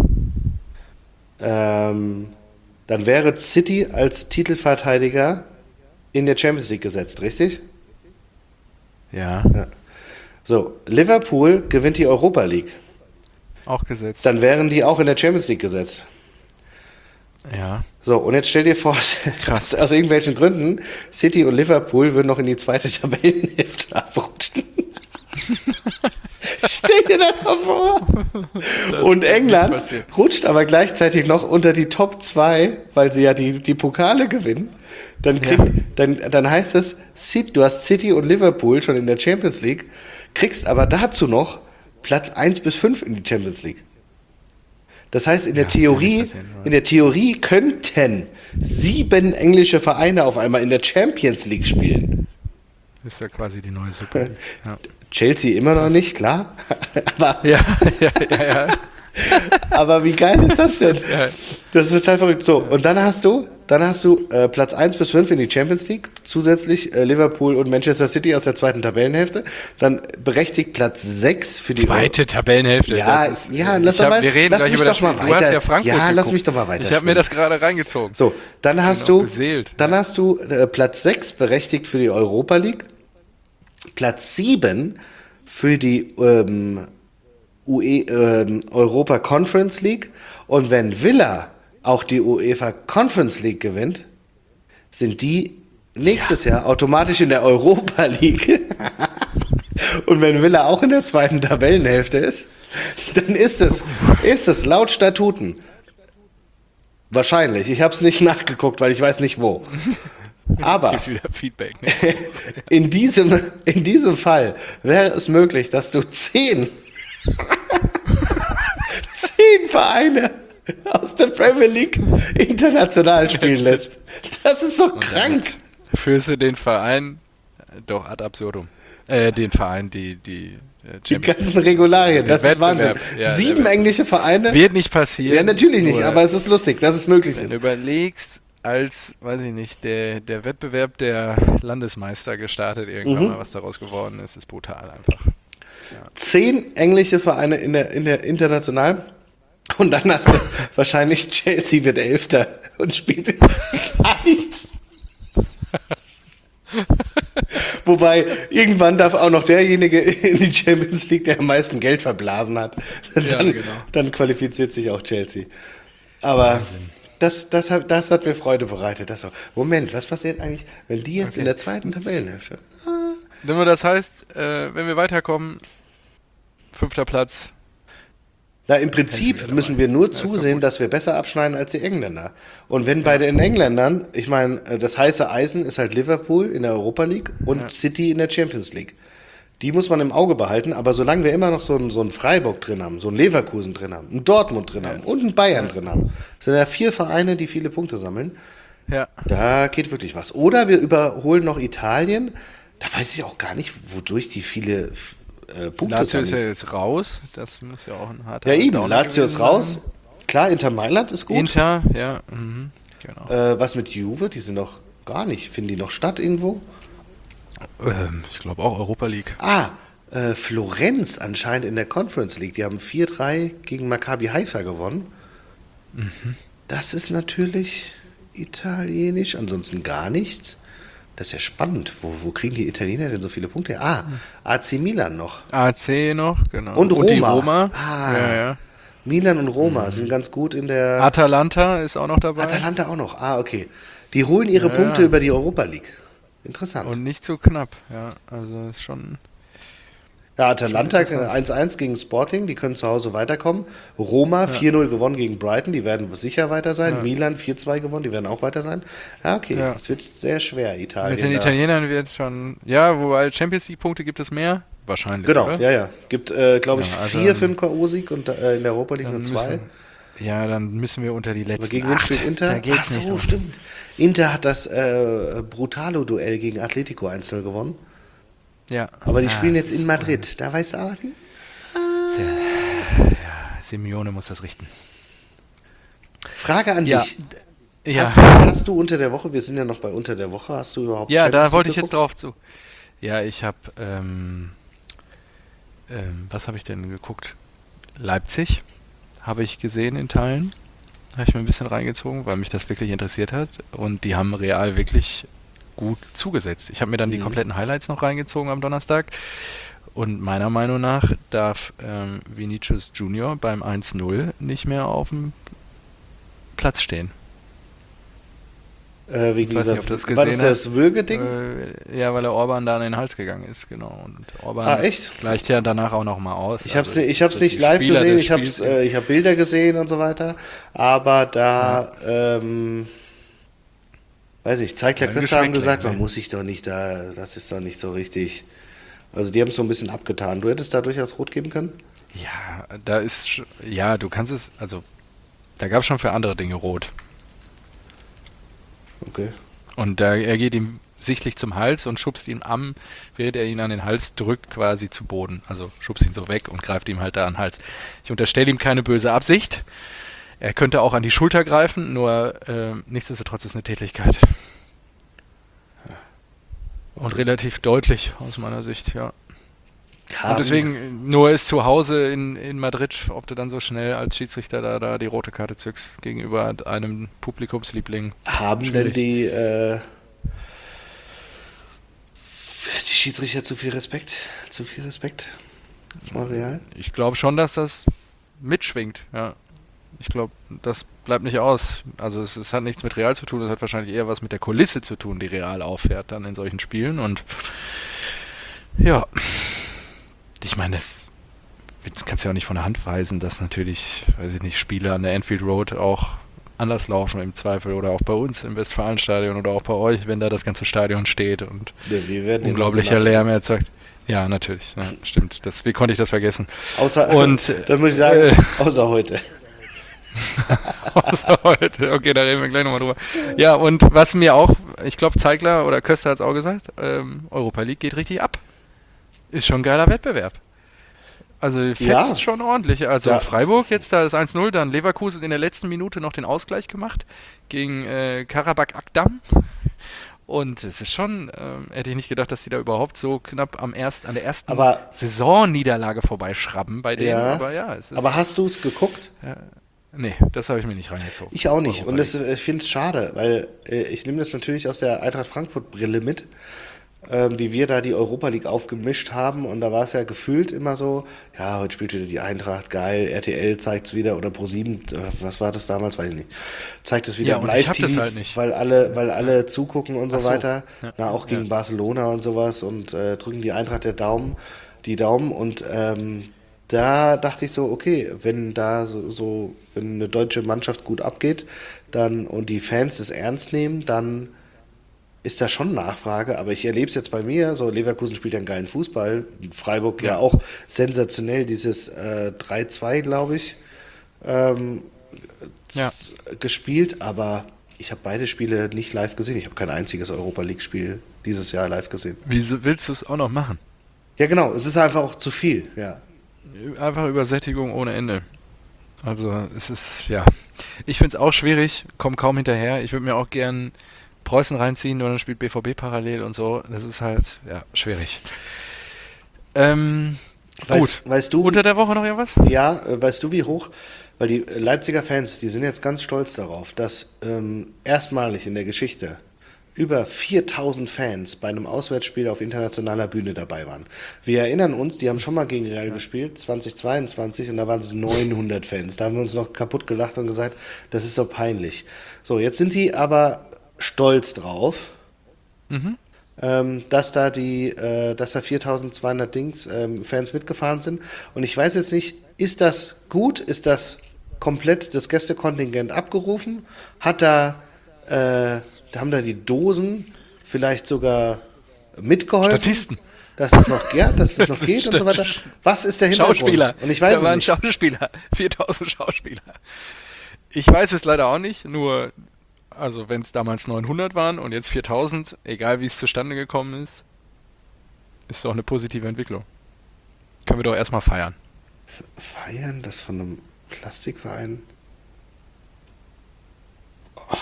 Ähm, dann wäre City als Titelverteidiger in der Champions League gesetzt, richtig? Ja. So, Liverpool gewinnt die Europa League. Auch gesetzt. Dann wären die auch in der Champions League gesetzt. Ja. So, und jetzt stell dir vor, Krass. aus irgendwelchen Gründen, City und Liverpool würden noch in die zweite Tabellenhälfte abrutschen. Stell dir das mal vor. Das und England rutscht aber gleichzeitig noch unter die Top zwei, weil sie ja die, die Pokale gewinnen. Dann, kriegt, ja. dann, dann heißt es, du hast City und Liverpool schon in der Champions League, kriegst aber dazu noch Platz eins bis fünf in die Champions League. Das heißt, in der, ja, Theorie, in der Theorie könnten sieben englische Vereine auf einmal in der Champions League spielen. Das ist ja quasi die neue Super League. Ja. Chelsea immer noch nicht, klar. aber, ja, ja, ja, ja. aber wie geil ist das denn? Das ist total verrückt. So, und dann hast du, dann hast du äh, Platz eins bis fünf in die Champions League, zusätzlich äh, Liverpool und Manchester City aus der zweiten Tabellenhälfte. Dann berechtigt Platz sechs für die zweite Euro- Tabellenhälfte. Ja, das ist, ja, lass hab, mal, wir reden lass gleich mich über das doch mal Spiel. weiter. Du hast ja Frankfurt Ja, geguckt. lass mich doch mal weiter. Ich habe mir das gerade reingezogen. So, dann hast du, beseelt. dann hast du äh, Platz sechs berechtigt für die Europa League, Platz sieben für die ähm, U E, ähm, Europa Conference League, und wenn Villa auch die UEFA Conference League gewinnt, sind die nächstes ja. Jahr automatisch in der Europa League. Und wenn Villa auch in der zweiten Tabellenhälfte ist, dann ist es, ist es laut Statuten wahrscheinlich. Ich habe es nicht nachgeguckt, weil ich weiß nicht wo. Aber jetzt gibt's wieder Feedback, ne? in, diesem, in diesem Fall wäre es möglich, dass du zehn, zehn Vereine aus der Premier League international spielen lässt. Das ist so krank. Führst du den Verein doch ad absurdum. Äh, den Verein, die, die Die ganzen Regularien, das ist Wahnsinn. Ja, Sieben englische Vereine. Wird nicht passieren. Ja, natürlich nicht, aber es ist lustig, dass es möglich Wenn ist. du überlegst, als, weiß ich nicht, der, der Wettbewerb der Landesmeister gestartet irgendwann Mhm. mal, was daraus geworden ist, ist brutal einfach. Zehn englische Vereine in der, in der international, und dann hast du wahrscheinlich Chelsea wird Elfter und spielt gar nichts. Wobei, irgendwann darf auch noch derjenige in die Champions League, der am meisten Geld verblasen hat. Dann, Ja, genau. dann qualifiziert sich auch Chelsea. Aber das, das, hat, das hat mir Freude bereitet. Das so. Moment, was passiert eigentlich, wenn die jetzt Okay. in der zweiten Tabellenhälfte? Wenn wir das heißt, äh, wenn wir weiterkommen, fünfter Platz. Na, im Prinzip dabei. müssen wir nur Ja, ist doch zusehen, gut. dass wir besser abschneiden als die Engländer. Und wenn bei den Engländern, ich meine, das heiße Eisen ist halt Liverpool in der Europa League und Ja. City in der Champions League. Die muss man im Auge behalten, aber solange wir immer noch so einen, so einen Freiburg drin haben, so einen Leverkusen drin haben, einen Dortmund drin haben und einen Bayern drin haben, sind ja vier Vereine, die viele Punkte sammeln, Ja. da geht wirklich was. Oder wir überholen noch Italien, da weiß ich auch gar nicht, wodurch die viele äh, Punkte Lazio ist ja sammeln. jetzt raus. Das muss ja auch ein harter Ja eben, Downer Lazio ist gewesen raus. sein. Klar, Inter Mailand ist gut. Inter, ja. Mhm. Genau. Äh, was mit Juve? Die sind noch gar nicht. Finden die noch statt irgendwo? Ähm, ich glaube auch Europa League. Ah, äh, Florenz anscheinend in der Conference League. Die haben vier drei gegen Maccabi Haifa gewonnen. Das ist natürlich italienisch. Ansonsten gar nichts. Das ist ja spannend. Wo, wo kriegen die Italiener denn so viele Punkte her? Ah, A C Milan noch. A C noch, genau. Und die Roma. Roma. Ah. Ja, ja. Milan und Roma sind ganz gut in der... Atalanta ist auch noch dabei. Atalanta auch noch. Ah, okay. Die holen ihre Ja, Punkte ja. über die Europa League. Interessant. Und nicht so knapp. Ja, also ist schon. Ja, Atalanta Schon interessant. eins eins gegen Sporting, die können zu Hause weiterkommen. Roma vier null gewonnen gegen Brighton, die werden sicher weiter sein. Ja. Milan vier zwei gewonnen, die werden auch weiter sein. Ja, okay, Ja. es wird sehr schwer, Italien. Mit den da. Italienern wird schon. Ja, wobei Champions League Punkte gibt es mehr. Wahrscheinlich. Genau, oder? ja, ja. Gibt, äh, glaube ich, Ja, also vier für den K O-Sieg und äh, in der Europa League Dann nur zwei. müssen, ja, dann müssen wir unter die letzten Aber gegen wen acht. spielt Inter? Da geht's Ach so, nicht um. stimmt. Inter hat das äh, Brutalo-Duell gegen Atletico eins null gewonnen. Ja. Aber die Ah, spielen das jetzt ist in Madrid. Da weißt du auch nicht. Sehr, ja, Simeone muss das richten. Frage an Ja. dich. Ja, Hast, hast du unter der Woche, wir sind ja noch bei unter der Woche, hast du überhaupt ja da Champions wollte League ich jetzt geguckt? drauf zu. Ja, ich habe, ähm, ähm, was habe ich denn geguckt? Leipzig habe ich gesehen in Teilen. Habe ich mir ein bisschen reingezogen, weil mich das wirklich interessiert hat. Und die haben Real wirklich gut zugesetzt. Ich habe mir dann die Mhm. kompletten Highlights noch reingezogen am Donnerstag. Und meiner Meinung nach darf ähm, Vinicius Junior beim eins null nicht mehr auf dem Platz stehen. Äh, wegen Ich weiß dieser, nicht, ob du das war das gesehen hast. das Würgeding? Äh, ja, weil er Orban da an den Hals gegangen ist, genau. Und Orban Ah, echt? gleicht ja danach auch nochmal aus. Ich habe es Also ich hab's so nicht die live Spieler gesehen, des ich habe Spiels- äh, ich hab Bilder gesehen und so weiter, aber da, ähm, weiß ich, Zeigler Ja, Köster haben Geschmäckle, gesagt, man ne? muss sich doch nicht da, das ist doch nicht so richtig, also die haben es so ein bisschen abgetan. Du hättest da durchaus rot geben können? Ja, da ist, sch- ja, du kannst es, also, da gab es schon für andere Dinge rot. Okay. Und da, er geht ihm sichtlich zum Hals und schubst ihn am, während er ihn an den Hals drückt, quasi zu Boden. Also schubst ihn so weg und greift ihm halt da an den Hals. Ich unterstelle ihm keine böse Absicht. Er könnte auch an die Schulter greifen, nur äh, nichtsdestotrotz ist eine Tätlichkeit. Und relativ deutlich aus meiner Sicht, ja. Haben- Und deswegen, nur ist zu Hause in, in Madrid, ob du dann so schnell als Schiedsrichter da, da die rote Karte zückst gegenüber einem Publikumsliebling. Haben denn Schwierig. die, äh, die Schiedsrichter zu viel Respekt? Zu viel Respekt? Vor Real? Ich glaube schon, dass das mitschwingt, ja. Ich glaube, das bleibt nicht aus. Also es, es hat nichts mit Real zu tun, es hat wahrscheinlich eher was mit der Kulisse zu tun, die Real auffährt dann in solchen Spielen. Und ja, ich meine, das, das kannst du ja auch nicht von der Hand weisen, dass natürlich, weiß ich nicht, Spiele an der Anfield Road auch anders laufen im Zweifel oder auch bei uns im Westfalenstadion oder auch bei euch, wenn da das ganze Stadion steht und Ja, wir werden unglaublicher immer Lärm erzeugt. Ja, natürlich, ja, stimmt. Das, wie konnte ich das vergessen? Außer, Und, dann muss ich sagen, äh, außer heute. Außer heute. Okay, da reden wir gleich nochmal drüber. Ja, und was mir auch, ich glaube, Zeigler oder Köster hat es auch gesagt, ähm, Europa League geht richtig ab. Ist schon ein geiler Wettbewerb. Also fetzt Ja. schon ordentlich. Also Ja. Freiburg jetzt da das eins null, dann Leverkusen in der letzten Minute noch den Ausgleich gemacht gegen äh, Karabakh Akdam. Und es ist schon, ähm, hätte ich nicht gedacht, dass die da überhaupt so knapp am erst, an der ersten Aber- Saisonniederlage vorbeischrabben bei denen. Ja. Aber ja, es ist. Aber hast du es geguckt? Nee, das habe ich mir nicht reingezogen. Ich auch nicht. Europa Und das, League. äh, ich finde es schade, weil äh, ich nehme das natürlich aus der Eintracht Frankfurt-Brille mit, ähm, wie wir da die Europa League aufgemischt haben. Und da war es ja gefühlt immer so, ja, heute spielt wieder die Eintracht, geil, R T L zeigt es wieder oder ProSieben, äh, was war das damals, weiß ich nicht, zeigt es wieder Ja, im und ich hab Live-T V, das halt nicht. weil alle, weil alle zugucken und so, Ach so. weiter. Ja. Na, auch gegen Ja. Barcelona und sowas und äh, drücken die Eintracht der Daumen, die Daumen und ähm, da dachte ich so, okay, wenn da so, so, wenn eine deutsche Mannschaft gut abgeht, dann und die Fans es ernst nehmen, dann ist da schon Nachfrage, aber ich erlebe es jetzt bei mir, so Leverkusen spielt ja einen geilen Fußball, Freiburg ja, Ja. auch sensationell, dieses äh, drei zwei, glaube ich, ähm, Ja. z- gespielt, aber ich habe beide Spiele nicht live gesehen. Ich habe kein einziges Europa League-Spiel dieses Jahr live gesehen. Wieso willst du es auch noch machen? Ja, genau, es ist einfach auch zu viel, ja. Einfach Übersättigung ohne Ende. Also es ist, ja. Ich finde es auch schwierig, komme kaum hinterher. Ich würde mir auch gern Preußen reinziehen, nur dann spielt B V B parallel und so. Das ist halt, ja, schwierig. Ähm, Weißt, gut. weißt du, Unter der Woche noch irgendwas? ja, äh, weißt du, wie hoch? Weil die Leipziger Fans, die sind jetzt ganz stolz darauf, dass ähm, erstmalig in der Geschichte über viertausend Fans bei einem Auswärtsspiel auf internationaler Bühne dabei waren. Wir erinnern uns, die haben schon mal gegen Real gespielt, zweitausendzweiundzwanzig, und da waren es neunhundert Fans. Da haben wir uns noch kaputt gelacht und gesagt, das ist so peinlich. So, jetzt sind die aber stolz drauf, ähm, dass da die, äh, dass da viertausendzweihundert Dings ähm, Fans mitgefahren sind. Und ich weiß jetzt nicht, ist das gut? Ist das komplett das Gästekontingent abgerufen? Hat da, äh, da haben da die Dosen vielleicht sogar mitgeholfen? Statisten. Dass es noch, ja, dass es noch geht und so weiter. Statisten. Was ist der Hintergrund? Schauspieler. Und ich weiß da waren es nicht. Schauspieler. viertausend Schauspieler. Ich weiß es leider auch nicht, nur, also wenn es damals neunhundert waren und jetzt viertausend, egal wie es zustande gekommen ist, ist doch eine positive Entwicklung. Können wir doch erstmal feiern. Feiern das von einem Plastikverein? Oh.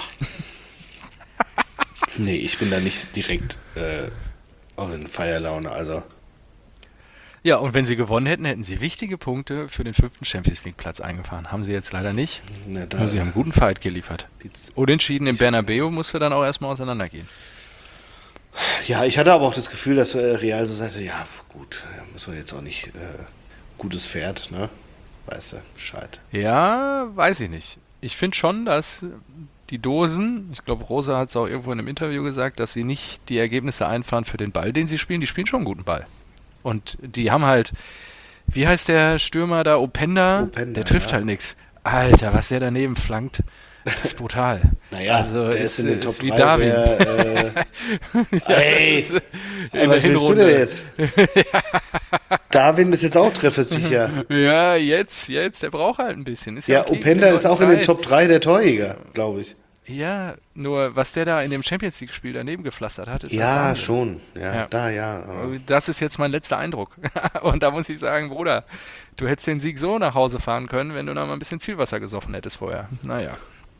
Nee, ich bin da nicht direkt äh, auch in Feierlaune. Also, Ja, und wenn sie gewonnen hätten, hätten sie wichtige Punkte für den fünften Champions League Platz eingefahren. Haben sie jetzt leider nicht. na, da, Nur sie haben einen guten Fight geliefert. die Z- Unentschieden im Bernabeu musste dann auch erstmal auseinandergehen. Ja, ich hatte aber auch das Gefühl, dass äh, Real so sagte, ja gut, ja, müssen wir jetzt auch nicht, äh, gutes Pferd, ne? Weißt du, Bescheid. Ja, weiß ich nicht. Ich finde schon, dass die Dosen, ich glaube, Rosa hat es auch irgendwo in einem Interview gesagt, dass sie nicht die Ergebnisse einfahren für den Ball, den sie spielen. Die spielen schon einen guten Ball. Und die haben halt, wie heißt der Stürmer da, Openda? Openda, Der trifft ja. halt nichts. Alter, was der daneben flankt, das ist brutal. Naja, also der ist, ist in den ist Top wie drei Darwin. Der, äh, ey, Ist, äh, ey, in was der willst du Hinrunde. denn jetzt? Darwin ist jetzt auch treffesicher. Ja, jetzt, jetzt, der braucht halt ein bisschen. Ist Ja, okay, Openda gibt ist den auch in Leuten den Zeit. Top drei der Torjäger, glaube ich. Ja, nur was der da in dem Champions League-Spiel daneben gepflastert hat, ist halt Ja, Wahnsinn. schon. Ja, Ja. da ja. Aber Das ist jetzt mein letzter Eindruck. Und da muss ich sagen, Bruder, du hättest den Sieg so nach Hause fahren können, wenn du noch mal ein bisschen Zielwasser gesoffen hättest vorher. Naja.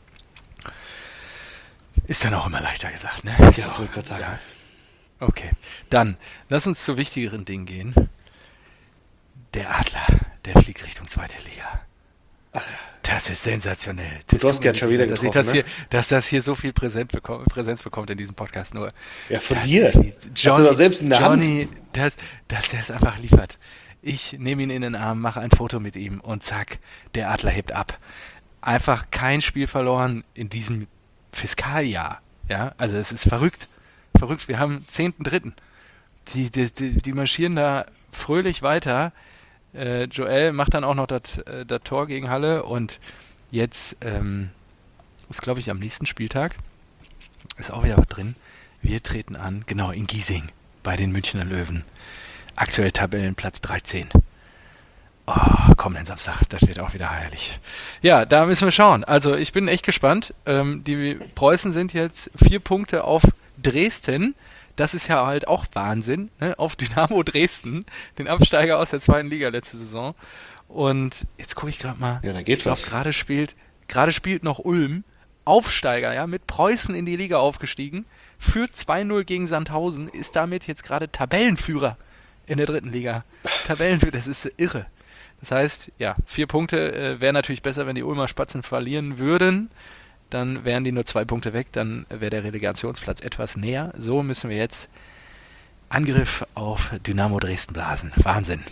Ist dann auch immer leichter gesagt, ne? ja, So. ich wollte gerade sagen. Ja. Okay, dann lass uns zu wichtigeren Dingen gehen. Der Adler, der fliegt Richtung zweite Liga. Das ist sensationell. Das Du hast tut mir gern schon wieder leid, dass, ich getroffen, das ne? hier, dass das hier so viel Präsent bekommt, Präsenz bekommt in diesem Podcast. Nur Ja, von das dir. ist wie Hast du doch selbst in der Hand. Johnny, dass, dass er es einfach liefert. Ich nehme ihn in den Arm, mache ein Foto mit ihm und zack, der Adler hebt ab. Einfach kein Spiel verloren in diesem Fiskaljahr. Ja, also es ist verrückt. Verrückt. Wir haben zehnten dritten Die, die, die, die marschieren da fröhlich weiter. Äh, Joel macht dann auch noch das äh, das Tor gegen Halle und jetzt ähm, ist, glaube ich, am nächsten Spieltag ist auch wieder was drin. Wir treten an, genau, in Giesing bei den Münchner Löwen. Aktuell Tabellenplatz dreizehn. Oh, kommenden Samstag, das wird auch wieder herrlich. Ja, da müssen wir schauen. Also ich bin echt gespannt. Ähm, die Preußen sind jetzt vier Punkte auf Dresden. Das ist ja halt auch Wahnsinn, ne? Auf Dynamo Dresden, den Absteiger aus der zweiten Liga letzte Saison. Und jetzt gucke ich gerade mal. Ja, da geht ich glaube, was. gerade spielt, gerade spielt noch Ulm. Aufsteiger, ja, mit Preußen in die Liga aufgestiegen. Führt zwei null gegen Sandhausen, ist damit jetzt gerade Tabellenführer in der dritten Liga. Tabellenführer, das ist irre. Das heißt, ja, vier Punkte äh, wäre natürlich besser, wenn die Ulmer Spatzen verlieren würden. Dann wären die nur zwei Punkte weg, dann wäre der Relegationsplatz etwas näher. So müssen wir jetzt Angriff auf Dynamo Dresden blasen. Wahnsinn.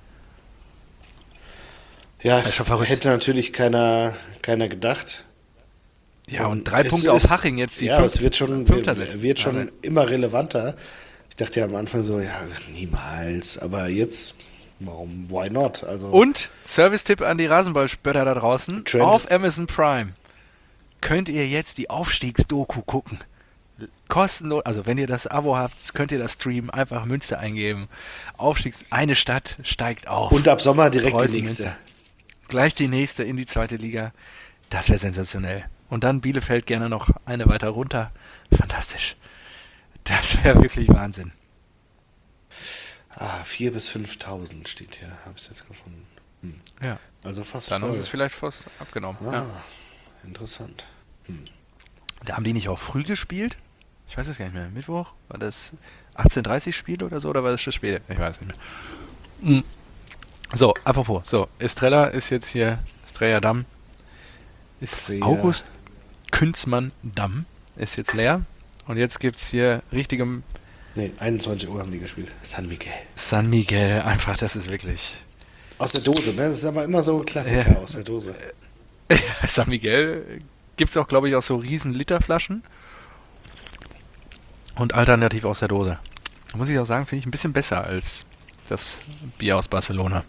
Ja, ist schon verrückt. hätte natürlich keiner, keiner gedacht. Ja, und drei Es Punkte ist- auf Haching jetzt, die ja, fünf, es wird schon, Fünfter wird, sind. wird schon Aber- immer relevanter. Ich dachte ja am Anfang so, ja, niemals. Aber jetzt, warum, why not? Also, Und Service-Tipp an die Rasenballspötter da draußen. Trent. Auf Amazon Prime könnt ihr jetzt die Aufstiegsdoku gucken. Kostenlos, also wenn ihr das Abo habt, könnt ihr das streamen, einfach Münster eingeben. Aufstiegs, eine Stadt steigt auf. und ab Sommer direkt Preußen, die nächste. Münster. Gleich die nächste in die zweite Liga. Das wäre sensationell. Und dann Bielefeld gerne noch eine weiter runter. Fantastisch. Das wäre wirklich Wahnsinn. Ah, viertausend bis fünftausend steht hier, habe ich jetzt gefunden. Hm. Ja, Also fast dann voll. ist es vielleicht fast abgenommen. Ah, Ja. interessant. Da haben die nicht auch früh gespielt? Ich weiß es gar nicht mehr. Mittwoch? War das achtzehn Uhr dreißig Spiel oder so? Oder war das das späte? Ich weiß nicht mehr. Mhm. So, apropos. So, Estrella ist jetzt hier, Estrella Damm. Ist Estrella. August Künzmann Damm. Ist jetzt leer. Und jetzt gibt es hier richtigem Nee, einundzwanzig Uhr haben die gespielt. San Miguel. San Miguel. Einfach, das ist wirklich... Aus der Dose, ne? Das ist aber immer so ein Klassiker Ja. aus der Dose. San Miguel gibt es auch, glaube ich, auch so riesen Literflaschen. Und alternativ aus der Dose. Muss ich auch sagen, finde ich ein bisschen besser als das Bier aus Barcelona.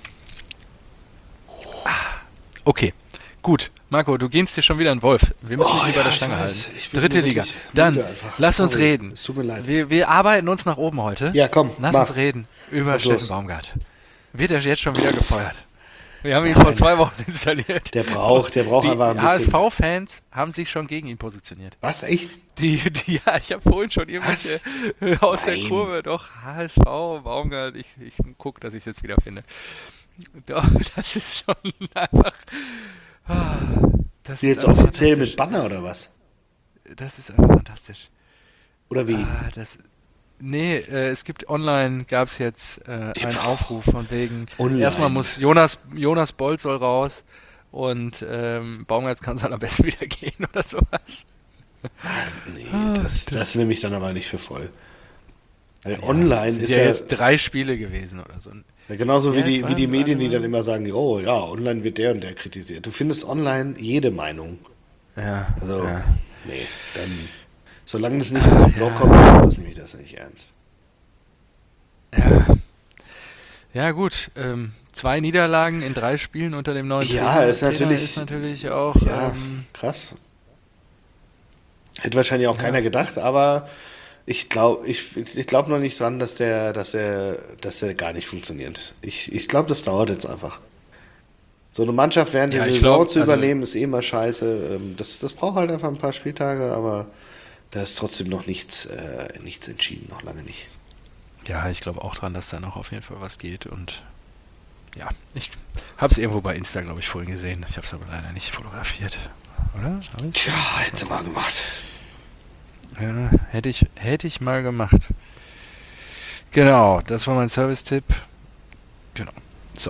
Ah, okay, gut. Marco, du gehst dir schon wieder ein Wolf. Wir müssen Oh, dich nicht bei ja, der ich Stange weiß. halten. Ich bin Dritte wirklich Liga. müde Dann, einfach. lass uns Sorry, reden. es tut mir leid. Wir, wir arbeiten uns nach oben heute. Ja, komm, Lass mach. uns reden über Mach Steffen los. Baumgart. Wird er jetzt schon wieder gefeuert? Wir haben ihn Nein. vor zwei Wochen installiert. Der braucht, der braucht Die aber ein H S bisschen. V-Fans haben sich schon gegen ihn positioniert. Was, echt? Die, die, ja, ich habe vorhin schon irgendwelche aus der Nein. Kurve, doch, H S V, Baumgart, ich, ich gucke, dass ich es jetzt wieder finde. Doch, das ist schon einfach... ah, Das Jetzt ist einfach offiziell fantastisch. mit Banner oder was? Das ist einfach fantastisch. Oder wie? Ah, das, nee, äh, es gibt online, gab es jetzt äh, einen Aufruf von wegen, Online. erstmal muss Jonas, Jonas Bolt soll raus und ähm, Baumgart kann es halt am besten wieder gehen oder sowas. Nee, das, das nehme ich dann aber nicht für voll. Weil Ja, online sind ist ja ja, jetzt drei Spiele gewesen oder so. ja genauso Ja, wie es die, wie waren die Medien, die alle- dann immer sagen, oh ja, online wird der und der kritisiert. Du findest online jede Meinung. Ja, Also, ja. nee, dann, solange das nicht auf den Blog kommt, das nehme ich das nicht ernst. Ja, ja gut. Ähm, zwei Niederlagen in drei Spielen unter dem neuen Ja, Trainer, ist Trainer natürlich- ist natürlich auch. Ja, Ähm, krass. Hätte wahrscheinlich auch keiner gedacht, aber ich glaube ich, ich glaub noch nicht dran, dass der, dass er, dass der gar nicht funktioniert. Ich, ich glaube, das dauert jetzt einfach. So eine Mannschaft während Ja, der ich Saison glaub, zu also- übernehmen, ist eh immer scheiße. Ähm, Das, das braucht halt einfach ein paar Spieltage, aber da ist trotzdem noch nichts, äh, nichts entschieden, noch lange nicht. ja, ich glaube auch dran, dass da noch auf jeden Fall was geht. Und ja, ich habe es irgendwo bei Insta, glaube ich, vorhin gesehen. Ich habe es aber leider nicht fotografiert. Oder? Hab ich? Tja, hätte sie mal gemacht. Ja, hätte ich, hätte ich mal gemacht. Genau, das war mein Service-Tipp. Genau. So.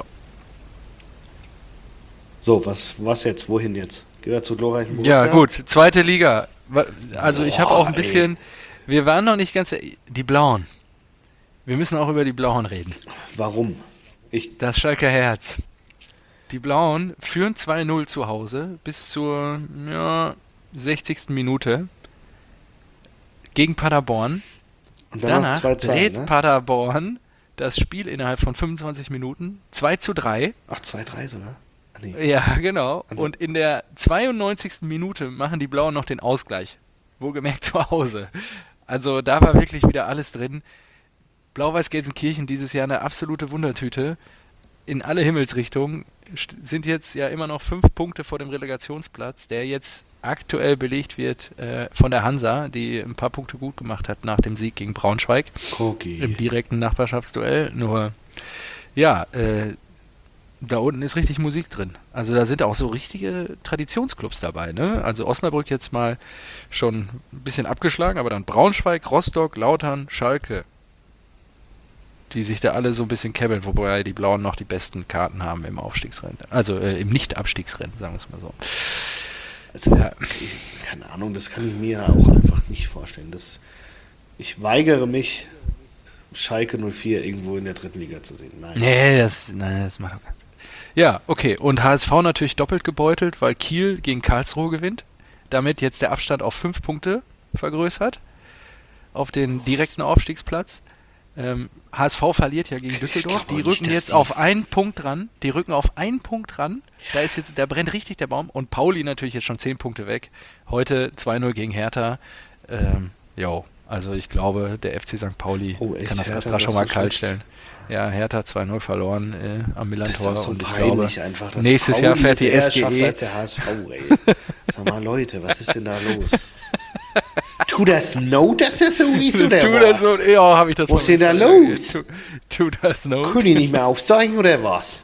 So, was, was jetzt? Wohin jetzt? Gehen wir zu glorreichen Ja, Borussia? gut. Zweite Liga. Wa- Also ich habe Boah, auch ein bisschen. Wir waren noch nicht ganz. Die Blauen. Wir müssen auch über die Blauen reden. Warum? Ich, Das Schalker Herz. Die Blauen führen zwei null zu Hause bis zur ja, sechzigsten Minute gegen Paderborn. und dann noch Danach zwei zwei, dreht ne? Paderborn das Spiel innerhalb von fünfundzwanzig Minuten zwei zu drei. Ach, zwei drei sogar? Ach, nee. Ja, genau. Also- Und in der zweiundneunzigsten Minute machen die Blauen noch den Ausgleich. Wohlgemerkt zu Hause. Also da war wirklich wieder alles drin. Blau-Weiß-Gelsenkirchen dieses Jahr eine absolute Wundertüte. In alle Himmelsrichtungen st- sind jetzt ja immer noch fünf Punkte vor dem Relegationsplatz, der jetzt aktuell belegt wird äh, von der Hansa, die ein paar Punkte gut gemacht hat nach dem Sieg gegen Braunschweig Cookie. im direkten Nachbarschaftsduell. Nur, ja, äh, da unten ist richtig Musik drin. Also da sind auch so richtige Traditionsclubs dabei, ne? Also Osnabrück jetzt mal schon ein bisschen abgeschlagen, aber dann Braunschweig, Rostock, Lautern, Schalke, die sich da alle so ein bisschen kebbeln, wobei die Blauen noch die besten Karten haben im Aufstiegsrennen. Also äh, im Nicht-Abstiegsrennen, sagen wir es mal so. Also, Ja. ich, keine Ahnung, das kann ich mir auch einfach nicht vorstellen. Das, ich weigere mich, Schalke null vier irgendwo in der dritten Liga zu sehen. Nein. Nee, das, nein, das macht doch keinen Sinn. Ja, okay. Und H S V natürlich doppelt gebeutelt, weil Kiel gegen Karlsruhe gewinnt. Damit jetzt der Abstand auf fünf Punkte vergrößert. Auf den direkten Aufstiegsplatz. Ähm, H S V verliert ja gegen Düsseldorf. glaub Die auch nicht, rücken dass jetzt die- auf einen Punkt ran. Die rücken auf einen Punkt ran. Da ist jetzt, da brennt richtig der Baum. Und Pauli natürlich jetzt schon zehn Punkte weg. Heute zwei null gegen Hertha. Ähm, jo, also ich glaube, der F C Sankt Pauli Oh, echt? kann das Hertha Astra war schon so mal kalt schlecht? stellen. Ja, Hertha zwei null verloren äh, am Das ist Millantor. auch so und ich glaube, peinlich einfach. Dass nächstes Pauli Jahr fährt es die eher S G schafft E. als der H S V, ey. Sag mal, Leute, was ist denn da los? Tu das no, dass das so ist, oder Tu was? das so, ja, habe ich das Was ist denn da vergessen. los? Tu, tu das no. Können die nicht mehr aufsteigen, oder was?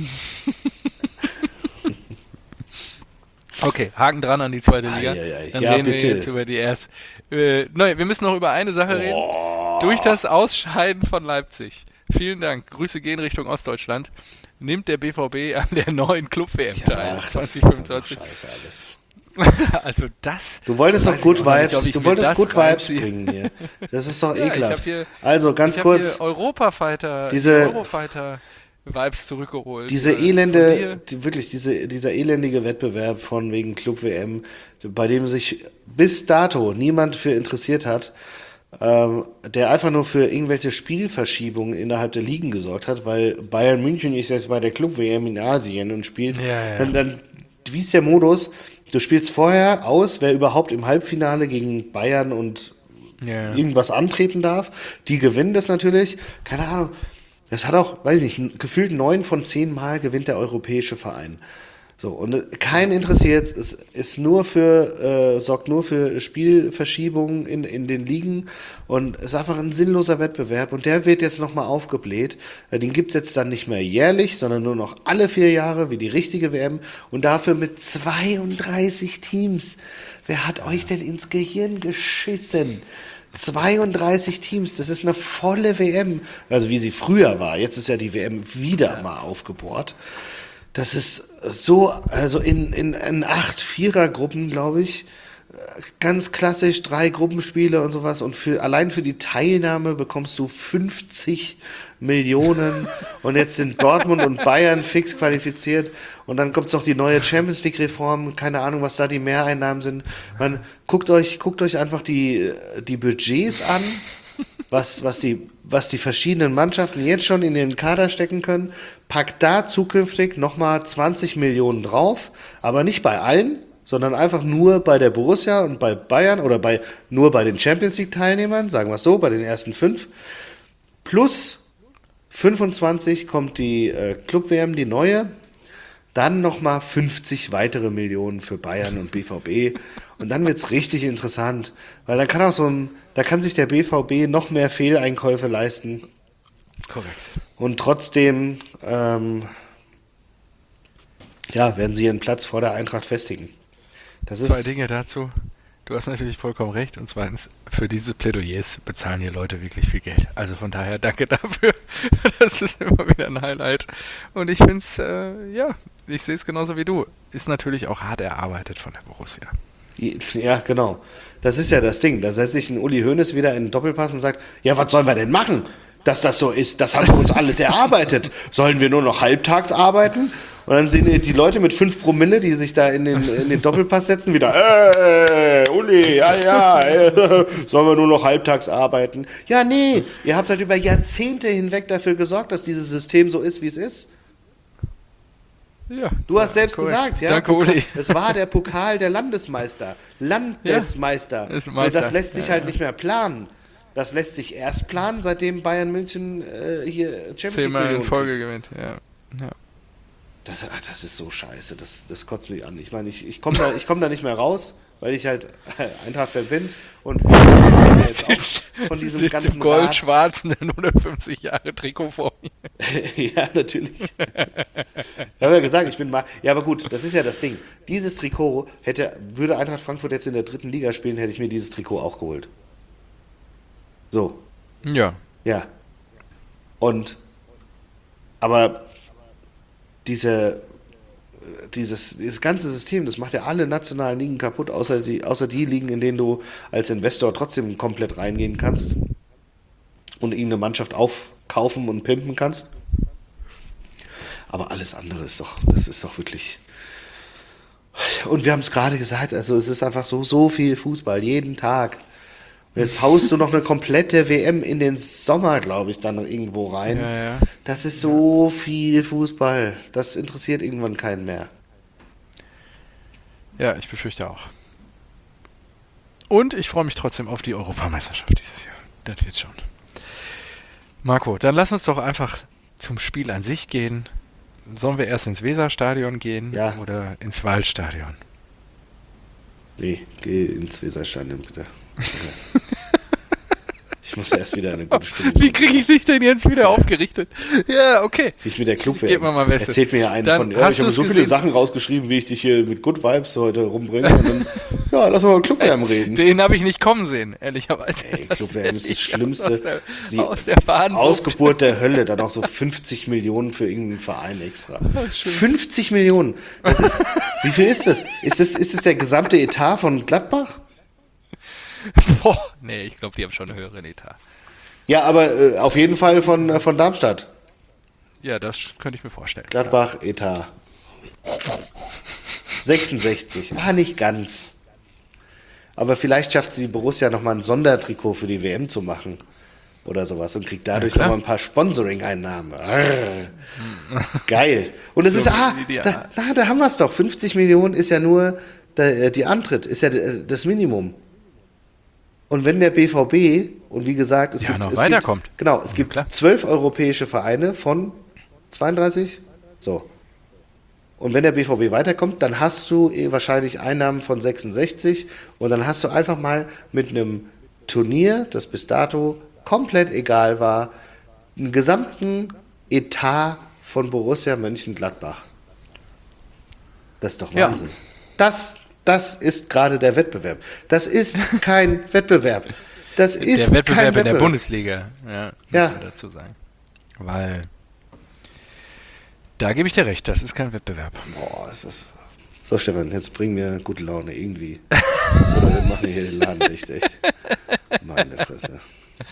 Okay, Haken dran an die zweite Liga. Ei, ei, ei. Dann Ja, reden bitte. wir jetzt über die erste. Äh, nein, wir müssen noch über eine Sache reden. Durch das Ausscheiden von Leipzig. Vielen Dank. Grüße gehen Richtung Ostdeutschland. Nimmt der B V B an der neuen Club-W M teil ach, das zwanzig ist doch fünfundzwanzig. Scheiße alles. Also das. Du wolltest weiß doch Good ich auch noch nicht, ob Vibes, ich du mir wolltest das Good Vibes reinziehe. bringen hier. Das ist doch Ja, ich ekelhaft. hab hier- Also ganz ich kurz, habe hier Europafighter, Diese- Eurofighter Vibes zurückgeholt. diese äh, von elende, dir. die, wirklich diese, dieser elendige Wettbewerb von wegen Club-W M, bei dem sich bis dato niemand für interessiert hat, ähm, der einfach nur für irgendwelche Spielverschiebungen innerhalb der Ligen gesorgt hat, weil Bayern München ist jetzt bei der Club-W M in Asien und spielt, Ja, ja. dann, dann, wie ist der Modus? Du spielst vorher aus, wer überhaupt im Halbfinale gegen Bayern und Ja. irgendwas antreten darf. Die gewinnen das natürlich. Keine Ahnung. Das hat auch, weiß ich nicht, gefühlt neun von zehn Mal gewinnt der europäische Verein. So, und äh, kein interessiert, es ist nur für, äh, sorgt nur für Spielverschiebungen in, in den Ligen und ist einfach ein sinnloser Wettbewerb und der wird jetzt nochmal aufgebläht. Äh, Den gibt's jetzt dann nicht mehr jährlich, sondern nur noch alle vier Jahre, wie die richtige W M und dafür mit zweiunddreißig Teams. Wer hat euch denn ins Gehirn geschissen? zweiunddreißig Teams, das ist eine volle W M. Also wie sie früher war. Jetzt ist ja die W M wieder mal aufgebohrt. Das ist so, also in, in, in acht Vierergruppen, glaube ich, ganz klassisch drei Gruppenspiele und sowas und für allein für die Teilnahme bekommst du fünfzig Millionen und jetzt sind Dortmund und Bayern fix qualifiziert und dann kommt noch die neue Champions League Reform, keine Ahnung, was da die Mehreinnahmen sind. Man guckt euch guckt euch einfach die die Budgets an, was was die was die verschiedenen Mannschaften jetzt schon in den Kader stecken können, packt da zukünftig nochmal zwanzig Millionen drauf, aber nicht bei allen, sondern einfach nur bei der Borussia und bei Bayern oder bei nur bei den Champions League Teilnehmern, sagen wir es so, bei den ersten fünf. Plus fünfundzwanzig kommt die äh, Club-W M, die neue. Dann nochmal fünfzig weitere Millionen für Bayern und B V B. Und dann wird's richtig interessant, weil dann kann auch so ein, da kann sich der B V B noch mehr Fehleinkäufe leisten. Korrekt. Und trotzdem, ähm, ja, werden sie ihren Platz vor der Eintracht festigen. Das Zwei ist, Dinge dazu. Du hast natürlich vollkommen recht. Und zweitens, für diese Plädoyers bezahlen hier Leute wirklich viel Geld. Also von daher danke dafür. Das ist immer wieder ein Highlight. Und ich finde es, äh, ja, ich sehe es genauso wie du. Ist natürlich auch hart erarbeitet von der Borussia. Ja, genau. Das ist ja das Ding. Da setzt sich ein Uli Hoeneß wieder in den Doppelpass und sagt, ja, was sollen wir denn machen, dass das so ist? Das haben wir uns alles erarbeitet. Sollen wir nur noch halbtags arbeiten? Und dann sehen die Leute mit fünf Promille, die sich da in den, in den Doppelpass setzen, wieder, äh, Uli, ja, ja, äh, sollen wir nur noch halbtags arbeiten? Ja, nee, ihr habt halt über Jahrzehnte hinweg dafür gesorgt, dass dieses System so ist, wie es ist. Ja, Du hast selbst korrekt. gesagt, ja. Danke, Uli. Es war der Pokal der Landesmeister. Landesmeister. Ja, ist Und Meister. das lässt sich Ja, halt ja. nicht mehr planen. Das lässt sich erst planen, seitdem Bayern München äh, hier Champions League Zehnmal in Millionen Folge kriegt. gewinnt, ja. ja. Das, ah, das ist so scheiße, das, das kotzt mich an. Ich meine, ich, ich komme da, ich komm da nicht mehr raus, weil ich halt Eintracht-Fan bin. Und jetzt auch von diesem Sitzt ganzen im Rat- gold-schwarzen hundertfünfzig Jahre Trikot vor mir. Ja, natürlich. Ich habe ja gesagt, ich bin mal. Ja, aber gut, das ist ja das Ding. Dieses Trikot hätte, würde Eintracht Frankfurt jetzt in der dritten Liga spielen, hätte ich mir dieses Trikot auch geholt. So, Ja. ja. Und, aber diese, dieses, dieses ganze System, das macht ja alle nationalen Ligen kaputt, außer die, außer die Ligen, in denen du als Investor trotzdem komplett reingehen kannst und irgendeine Mannschaft aufkaufen und pimpen kannst. Aber alles andere ist doch, das ist doch wirklich. Und wir haben es gerade gesagt, also es ist einfach so, so viel Fußball, jeden Tag. Und jetzt haust du noch eine komplette W M in den Sommer, glaube ich, dann irgendwo rein. Ja, ja. Das ist so viel Fußball. Das interessiert irgendwann keinen mehr. Ja, ich befürchte auch. Und ich freue mich trotzdem auf die Europameisterschaft dieses Jahr. Das wird schon. Marco, dann lass uns doch einfach zum Spiel an sich gehen. Sollen wir erst ins Weserstadion gehen Ja. oder ins Waldstadion? Nee, geh ins Weserstadion bitte. Ich muss erst wieder eine gute Stimmung. Wie kriege ich dich denn jetzt wieder aufgerichtet? Ja, okay. Wie ich mit der Club Gib mir mal Weste. Erzählt mir ja einen Dann von, ja, hast ich habe du's so viele gesehen. Sachen rausgeschrieben, wie ich dich hier mit Good Vibes heute rumbringe. Und dann, ja, lass mal über Club W M reden. Den habe ich nicht kommen sehen, ehrlicherweise. Ey, Das Club W M ist das ehrlich Schlimmste. Aus der, Das ist die aus der Fahnenbucht. Ausgeburt der Hölle, dann auch so fünfzig Millionen für irgendeinen Verein extra. schön. fünfzig Millionen. Das ist, wie viel ist das? Ist das, ist das der gesamte Etat von Gladbach? Boah, nee, ich glaube, die haben schon einen höheren Etat. Ja, aber äh, auf jeden Fall von, äh, von Darmstadt. Ja, das könnte ich mir vorstellen. Gladbach, Etat. sechsundsechzig. Ah, nicht ganz. Aber vielleicht schafft sie Borussia nochmal ein Sondertrikot für die W M zu machen. Oder sowas und kriegt dadurch Ja, klar. nochmal ein paar Sponsoring-Einnahmen. Arr. Geil. Und es So ist, ah, ideal. da, na, da haben wir es doch. fünfzig Millionen ist ja nur der, äh, die Antritt, ist ja äh, das Minimum. Und wenn der B V B, und wie gesagt, es Ja, gibt, noch es weiterkommt. gibt, genau, es gibt klar. zwölf europäische Vereine von zweiunddreißig, so. Und wenn der B V B weiterkommt, dann hast du eh wahrscheinlich Einnahmen von sechsundsechzig und dann hast du einfach mal mit einem Turnier, das bis dato komplett egal war, einen gesamten Etat von Borussia Mönchengladbach. Das ist doch Ja. Wahnsinn. Das, das ist gerade der Wettbewerb. Das ist kein Wettbewerb. Das ist Der Wettbewerb kein in der Wettbewerb. Bundesliga, ja, Ja. müssen wir dazu sagen. Weil, da gebe ich dir recht, das ist kein Wettbewerb. Boah, ist das. So, Stefan, jetzt bring mir gute Laune irgendwie. Oder wir machen hier den Laden dicht, echt. Meine Fresse.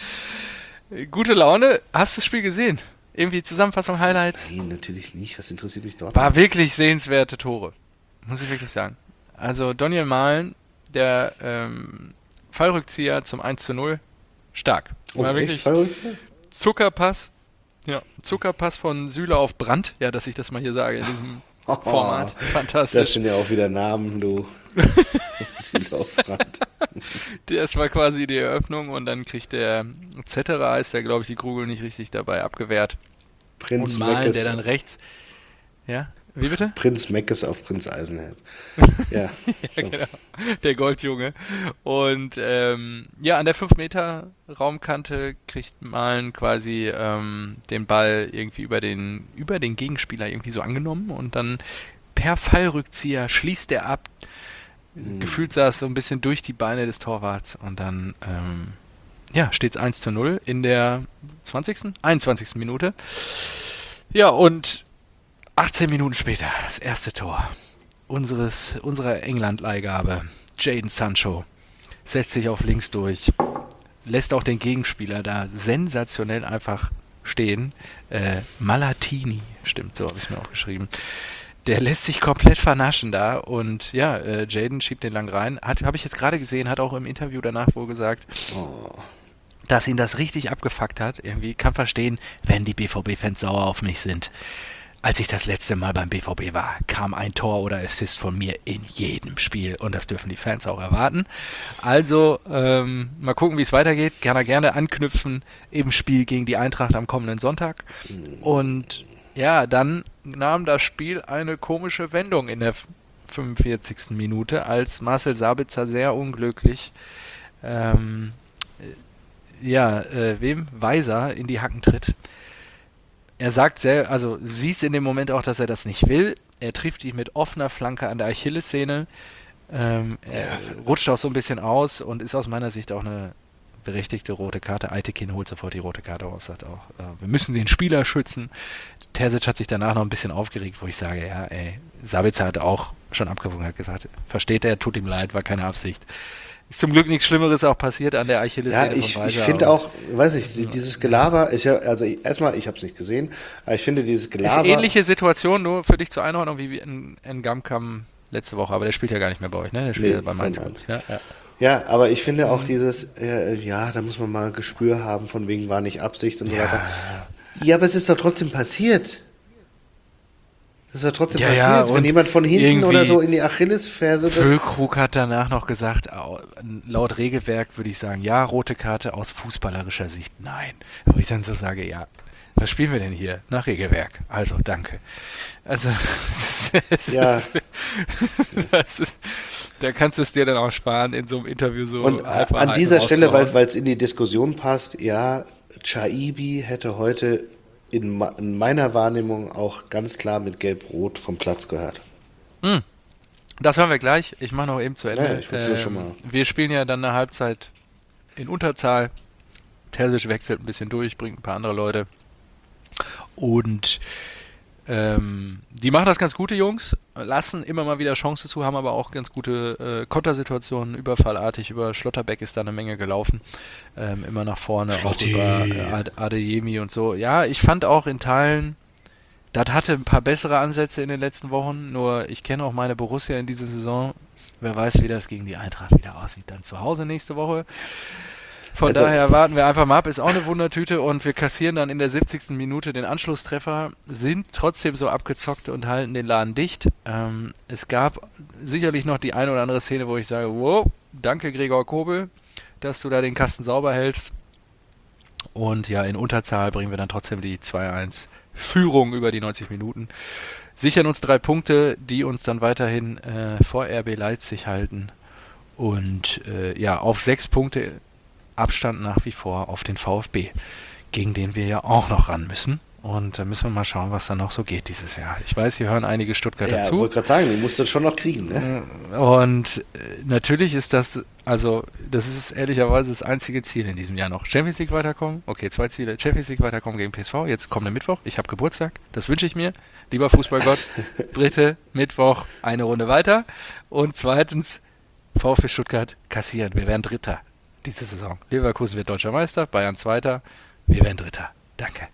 Gute Laune. Hast du das Spiel gesehen? Irgendwie Zusammenfassung, Highlights? Nein, natürlich nicht. Was interessiert mich dort? War wirklich sehenswerte Tore. Muss ich wirklich sagen. Also Daniel Mahlen, der ähm, Fallrückzieher zum eins zu null, stark. Oh, War echt wirklich verrückt? Zuckerpass. Ja, Zuckerpass von Süle auf Brandt. Ja, dass ich das mal hier sage in diesem Format. Fantastisch. Das sind ja auch wieder Namen, du. Süle auf Brandt. Das war quasi die Eröffnung und dann kriegt der Zetterer, ist der, glaube ich, die Kugel nicht richtig dabei abgewehrt. Prinz Und Mahlen, Meckes, der dann rechts. Ja, wie bitte? Prinz Meckes auf Prinz Eisenherz. Ja, Ja, so. genau. Der Goldjunge. Und ähm, ja, an der fünf Meter Raumkante kriegt Mahlen quasi ähm, den Ball irgendwie über den, über den Gegenspieler irgendwie so angenommen und dann per Fallrückzieher schließt er ab. Mhm. Gefühlt sah es so ein bisschen durch die Beine des Torwarts und dann ähm, ja, steht es eins zu null in der zwanzigsten einundzwanzigsten Minute. Ja, und achtzehn Minuten später das erste Tor unseres, unserer England-Leihgabe. Jadon Sancho setzt sich auf links durch, lässt auch den Gegenspieler da sensationell einfach stehen. Äh, Malatini, stimmt, so habe ich es mir auch geschrieben. Der lässt sich komplett vernaschen da und ja, äh, Jadon schiebt den lang rein. Hat, habe ich jetzt gerade gesehen, hat auch im Interview danach wohl gesagt, Oh. dass ihn das richtig abgefuckt hat. Irgendwie kann verstehen, wenn die B V B-Fans sauer auf mich sind. Als ich das letzte Mal beim B V B war, kam ein Tor oder Assist von mir in jedem Spiel und das dürfen die Fans auch erwarten. Also ähm, mal gucken, wie es weitergeht. Kann er gerne anknüpfen im Spiel gegen die Eintracht am kommenden Sonntag. Und ja, dann nahm das Spiel eine komische Wendung in der fünfundvierzigsten Minute, als Marcel Sabitzer sehr unglücklich ähm, ja, äh, wem? Weiser in die Hacken tritt. Er sagt sehr, also siehst in dem Moment auch, dass er das nicht will. Er trifft ihn mit offener Flanke an der Achillessehne. Ähm, er rutscht auch so ein bisschen aus und ist aus meiner Sicht auch eine berechtigte rote Karte. Aytekin holt sofort die rote Karte raus, sagt auch, äh, wir müssen den Spieler schützen. Terzic hat sich danach noch ein bisschen aufgeregt, wo ich sage, ja, ey, Sabitzer hat auch schon abgewogen, hat gesagt, versteht er, tut ihm leid, war keine Absicht. Ist zum Glück nichts Schlimmeres auch passiert an der Achillessehne Ja, ich, von Weiser. ich finde auch, weiß ich, dieses Gelaber, ich, also ich, erstmal, ich habe es nicht gesehen, aber ich finde dieses Ist Gelaber... ähnliche Situation, nur für dich zur Einordnung wie in, in Gamkam letzte Woche, aber der spielt ja gar nicht mehr bei euch, ne? Der spielt Nee, ja bei Mainz. bei Mainz. Ja, ja. Ja, aber ich finde auch dieses, äh, ja, da muss man mal Gespür haben, von wegen war nicht Absicht und so Ja, weiter. Ja, aber es ist doch trotzdem passiert. Das ist doch trotzdem Ja, passiert. ja, Wenn und jemand von hinten irgendwie oder so in die Achillesferse... Füllkrug hat danach noch gesagt, au- laut Regelwerk würde ich sagen, ja, rote Karte aus fußballerischer Sicht, nein. Wo ich dann so sage, ja, was spielen wir denn hier? Nach Regelwerk. Also, danke. Also, es ist, es Ja. ist, das ist, da kannst du es dir dann auch sparen, in so einem Interview so Und einfach an einen dieser Stelle, rauszuhauen. weil es in die Diskussion passt, ja, Chaibi hätte heute in, ma- in meiner Wahrnehmung auch ganz klar mit Gelb-Rot vom Platz gehört. Das hören wir gleich. Ich mache noch eben zu Ende. Ja, ich will's nur schon mal. Wir spielen ja dann eine Halbzeit in Unterzahl. Terzic wechselt ein bisschen durch, bringt ein paar andere Leute. Und ähm, die machen das ganz gut, die Jungs. Lassen immer mal wieder Chancen zu, haben aber auch ganz gute äh, Kontersituationen. Überfallartig über Schlotterbeck ist da eine Menge gelaufen. Ähm, immer nach vorne, Schlotti. auch über äh, Ad- Adeyemi und so. Ja, ich fand auch in Teilen, das hatte ein paar bessere Ansätze in den letzten Wochen. Nur ich kenne auch meine Borussia in dieser Saison. Wer weiß, wie das gegen die Eintracht wieder aussieht. Dann zu Hause nächste Woche. Von Also- daher warten wir einfach mal ab, ist auch eine Wundertüte und wir kassieren dann in der siebzigsten Minute den Anschlusstreffer, sind trotzdem so abgezockt und halten den Laden dicht. Ähm, es gab sicherlich noch die eine oder andere Szene, wo ich sage, wow, danke Gregor Kobel, dass du da den Kasten sauber hältst. Und ja, in Unterzahl bringen wir dann trotzdem die zwei eins Führung über die neunzig Minuten. Sichern uns drei Punkte, die uns dann weiterhin äh, vor R B Leipzig halten. Und äh, ja, auf sechs Punkte Abstand nach wie vor auf den VfB, gegen den wir ja auch noch ran müssen. Und da müssen wir mal schauen, was da noch so geht dieses Jahr. Ich weiß, hier hören einige Stuttgarter Ja, zu. wollte gerade sagen, die musst du schon noch kriegen, ne? Und äh, natürlich ist das, also das ist ehrlicherweise das einzige Ziel in diesem Jahr noch. Champions League weiterkommen, okay, zwei Ziele. Champions League weiterkommen gegen P S V, jetzt kommender Mittwoch, ich habe Geburtstag, das wünsche ich mir. Lieber Fußballgott, dritte Mittwoch, eine Runde weiter. Und zweitens VfB Stuttgart kassieren. Wir werden Dritter diese Saison. Leverkusen wird Deutscher Meister, Bayern Zweiter. Wir werden Dritter. Danke.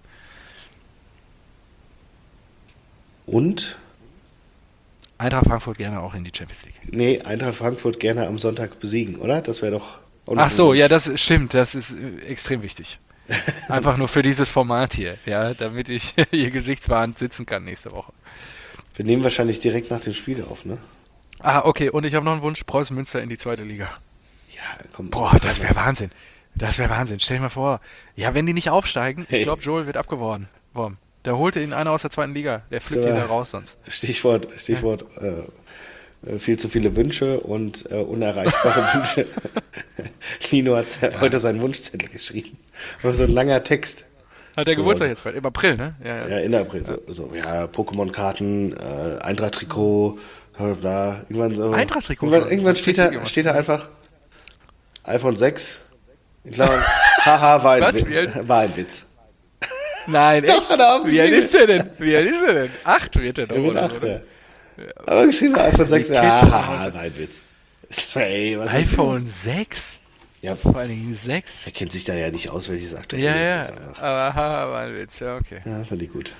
Und? Eintracht Frankfurt gerne auch in die Champions League. Nee, Eintracht Frankfurt gerne am Sonntag besiegen, oder? Das wäre doch... auch noch Ach so, ein ja, Wunsch. das stimmt. Das ist äh, extrem wichtig. Einfach nur für dieses Format hier, ja, damit ich hier gesichtswahrend sitzen kann nächste Woche. Wir nehmen wahrscheinlich direkt nach dem Spiel auf, ne? Ah, okay, und ich habe noch einen Wunsch, Preußen Münster in die zweite Liga. Ja, komm. Boah, das wäre Wahnsinn. Das wäre Wahnsinn. Stell dir mal vor. Ja, wenn die nicht aufsteigen, ich Hey. glaube, Joel wird abgeworben. Worm. Da holte ihn einer aus der zweiten Liga. Der flippt So. ihn da raus sonst. Stichwort, Stichwort äh, äh, viel zu viele Wünsche und äh, unerreichbare Wünsche. Lino hat ja. heute seinen Wunschzettel geschrieben. Und so ein langer Text. Hat der So, Geburtstag also- jetzt bald? Im April, ne? Ja, ja. Ja, in April. So, so ja, Pokémon-Karten, äh, Eintracht-Trikot, bla, bla, irgendwann so. Eintracht-Trikot Irgendwann, schon. irgendwann Hat steht, richtig da, gemacht. steht da einfach iPhone sechs. In Klammern, haha, war ein, Was? Witz, Wie alt? war ein Witz. Nein, Doch, echt? hat er Wie alt aufgeschrieben. ist der denn? Wie alt ist der denn? Acht wird der doch, Er wird oder? acht, oder? ja. Aber geschrieben iPhone sechs, Die ja, Kids haben haha, heute- war ein Witz. Hey, was ist iPhone los? sechs? Ja, Vor allen Dingen sechs? er kennt sich da ja nicht aus, welches aktuell Ja, ist. ja. Das ist einfach- Aber aha, war ein Witz. Ja, okay. Ja, fand ich gut.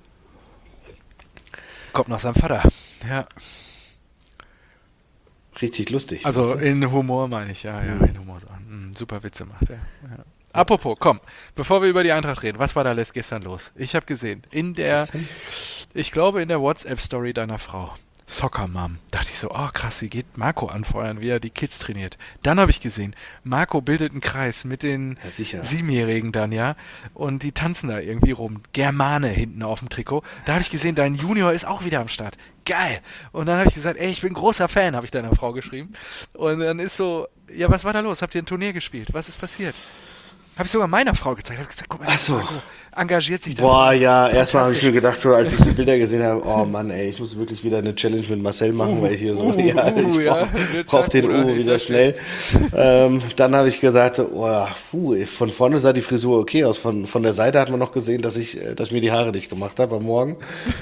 Kommt noch sein Vater. Ja. Richtig lustig. Also weißt du? in Humor meine ich, ja, ja, in Humor. Mhm, super Witze macht er. Ja. Apropos, komm, bevor wir über die Eintracht reden, was war da letzt gestern los? Ich habe gesehen, in der, Gestern? ich glaube in der WhatsApp-Story deiner Frau, Soccer Mom, dachte ich so, oh krass, sie geht Marco anfeuern, wie er die Kids trainiert. Dann habe ich gesehen, Marco bildet einen Kreis mit den Ja, sicher. Siebenjährigen dann, ja, und die tanzen da irgendwie rum. Germane hinten auf dem Trikot. Da habe ich gesehen, dein Junior ist auch wieder am Start. Geil. Und dann habe ich gesagt, ey, ich bin großer Fan, habe ich deiner Frau geschrieben. Und dann ist so, ja, was war da los? Habt ihr ein Turnier gespielt? Was ist passiert? Habe ich sogar meiner Frau gezeigt. Habe gesagt, guck mal, Ach so. Marco engagiert sich da. Boah, ja, erstmal habe ich Fantastisch. mir gedacht, so, als ich die Bilder gesehen habe, oh Mann, ey, ich muss wirklich wieder eine Challenge mit Marcel machen, weil ich hier so, uh, ja, uh, ich ja, brauche jetzt brauch sagt den Bruder, Uhu ich wieder sag schnell. ähm, dann habe ich gesagt, so, oh, puh, von vorne sah die Frisur okay aus, von, von der Seite hat man noch gesehen, dass ich, äh, dass ich mir die Haare nicht gemacht habe am Morgen.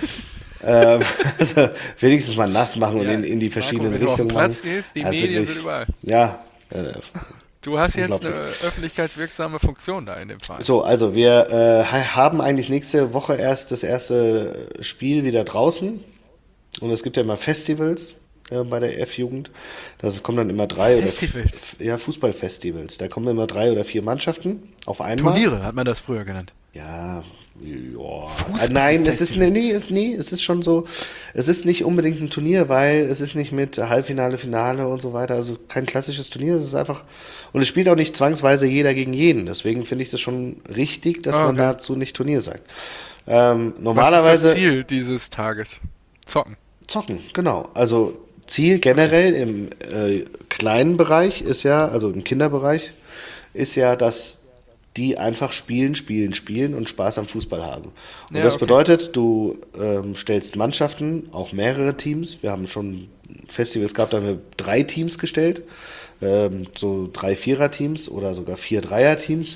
ähm, also, wenigstens mal nass machen und Ja, in, in die verschiedenen Marco, wenn du auf den Richtungen Platz machen. gehst, die Also Medien wirklich, sind überall. Ja, äh, Du hast jetzt eine Unglaublich. öffentlichkeitswirksame Funktion da in dem Fall. So, also wir äh, ha- haben eigentlich nächste Woche erst das erste Spiel wieder draußen. Und es gibt ja immer Festivals äh, bei der F-Jugend. Da kommen dann immer drei Festivals? oder ja, Fußballfestivals. Da kommen immer drei oder vier Mannschaften auf einmal. Turniere hat man das früher genannt. Ja, ja. Fußballfestival. Äh, Nein, es ist nee, nee, es, nee, es ist schon so, es ist nicht unbedingt ein Turnier, weil es ist nicht mit Halbfinale, Finale und so weiter, also kein klassisches Turnier, es ist einfach, und es spielt auch nicht zwangsweise jeder gegen jeden, deswegen finde ich das schon richtig, dass Ah, man okay. dazu nicht Turnier sagt. Ähm, Was ist normalerweise das Ziel dieses Tages? Zocken. zocken, genau, also Ziel generell im äh, kleinen Bereich ist ja, also im Kinderbereich, ist ja, dass die einfach spielen, spielen, spielen und Spaß am Fußball haben. Und Ja, das okay. bedeutet, du ähm, stellst Mannschaften, auch mehrere Teams. Wir haben schon Festivals gehabt, da haben wir drei Teams gestellt, ähm, so drei Vierer-Teams oder sogar vier Dreier-Teams.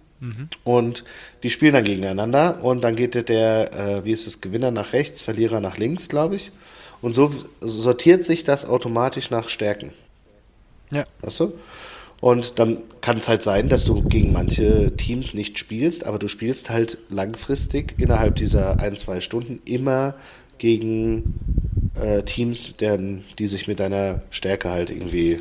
Und die spielen dann gegeneinander und dann geht der, der äh, wie ist es, Gewinner nach rechts, Verlierer nach links, glaube ich. Und so sortiert sich das automatisch nach Stärken. Ja. Weißt du? Und dann kann es halt sein, dass du gegen manche Teams nicht spielst, aber du spielst halt langfristig innerhalb dieser ein, zwei Stunden immer gegen äh, Teams, deren, die sich mit deiner Stärke halt irgendwie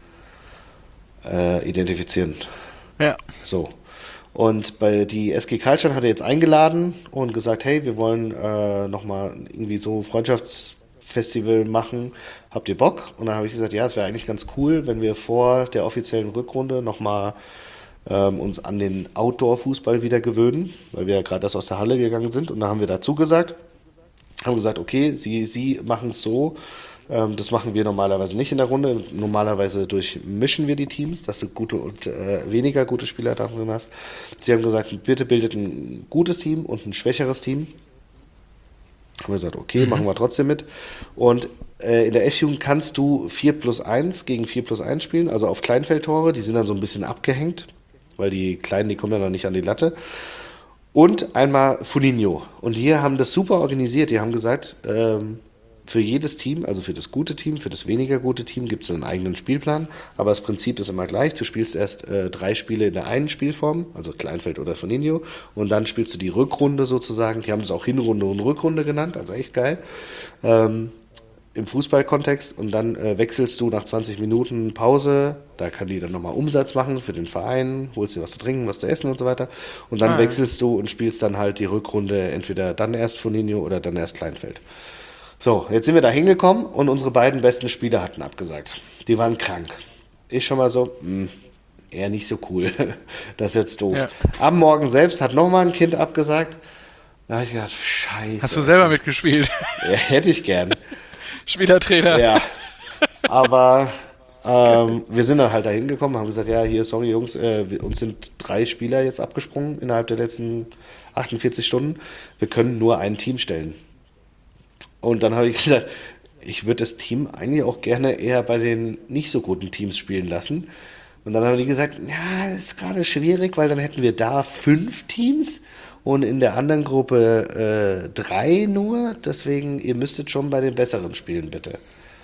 äh, identifizieren. Ja. So. Und bei die S G Karlstadt hat er jetzt eingeladen und gesagt, hey, wir wollen äh, nochmal irgendwie so Freundschaftsfestival machen. Habt ihr Bock? Und dann habe ich gesagt, ja, es wäre eigentlich ganz cool, wenn wir vor der offiziellen Rückrunde nochmal ähm, uns an den Outdoor-Fußball wieder gewöhnen, weil wir ja gerade erst aus der Halle gegangen sind. Und dann haben wir dazu gesagt, haben gesagt, okay, sie, sie machen es so, ähm, das machen wir normalerweise nicht in der Runde. Normalerweise durchmischen wir die Teams, dass du gute und äh, weniger gute Spieler da drin hast. Sie haben gesagt, bitte bildet ein gutes Team und ein schwächeres Team. Haben wir gesagt, okay, machen wir trotzdem mit. Und äh, in der F-Jugend kannst du vier plus eins gegen vier plus eins spielen, also auf Kleinfeldtore. Die sind dann so ein bisschen abgehängt, weil die Kleinen, die kommen ja noch nicht an die Latte. Und einmal Funinho. Und die haben das super organisiert. Die haben gesagt, ähm, für jedes Team, also für das gute Team, für das weniger gute Team, gibt es einen eigenen Spielplan, aber das Prinzip ist immer gleich. Du spielst erst äh, drei Spiele in der einen Spielform, also Kleinfeld oder Foligno, und dann spielst du die Rückrunde sozusagen. Die haben das auch Hinrunde und Rückrunde genannt, also echt geil. Ähm, Im Fußballkontext, und dann äh, wechselst du nach zwanzig Minuten Pause, da kann die dann nochmal Umsatz machen für den Verein, holst dir was zu trinken, was zu essen und so weiter, und dann Ah, wechselst du und spielst dann halt die Rückrunde, entweder dann erst Foligno oder dann erst Kleinfeld. So, jetzt sind wir da hingekommen und unsere beiden besten Spieler hatten abgesagt. Die waren krank. Ich schon mal so, mh, eher nicht so cool, das ist jetzt doof. Ja. Am Morgen selbst hat nochmal ein Kind abgesagt, da habe ich gedacht, scheiße. Hast du selber mitgespielt? Ja, hätte ich gern. Spielertrainer. Ja, aber ähm, wir sind dann halt da hingekommen, haben gesagt, ja, hier, sorry Jungs, äh, wir, uns sind drei Spieler jetzt abgesprungen innerhalb der letzten achtundvierzig Stunden. Wir können nur ein Team stellen. Und dann habe ich gesagt, ich würde das Team eigentlich auch gerne eher bei den nicht so guten Teams spielen lassen. Und dann haben die gesagt, ja, das ist gerade schwierig, weil dann hätten wir da fünf Teams und in der anderen Gruppe äh, drei nur. Deswegen, ihr müsstet schon bei den Besseren spielen, bitte.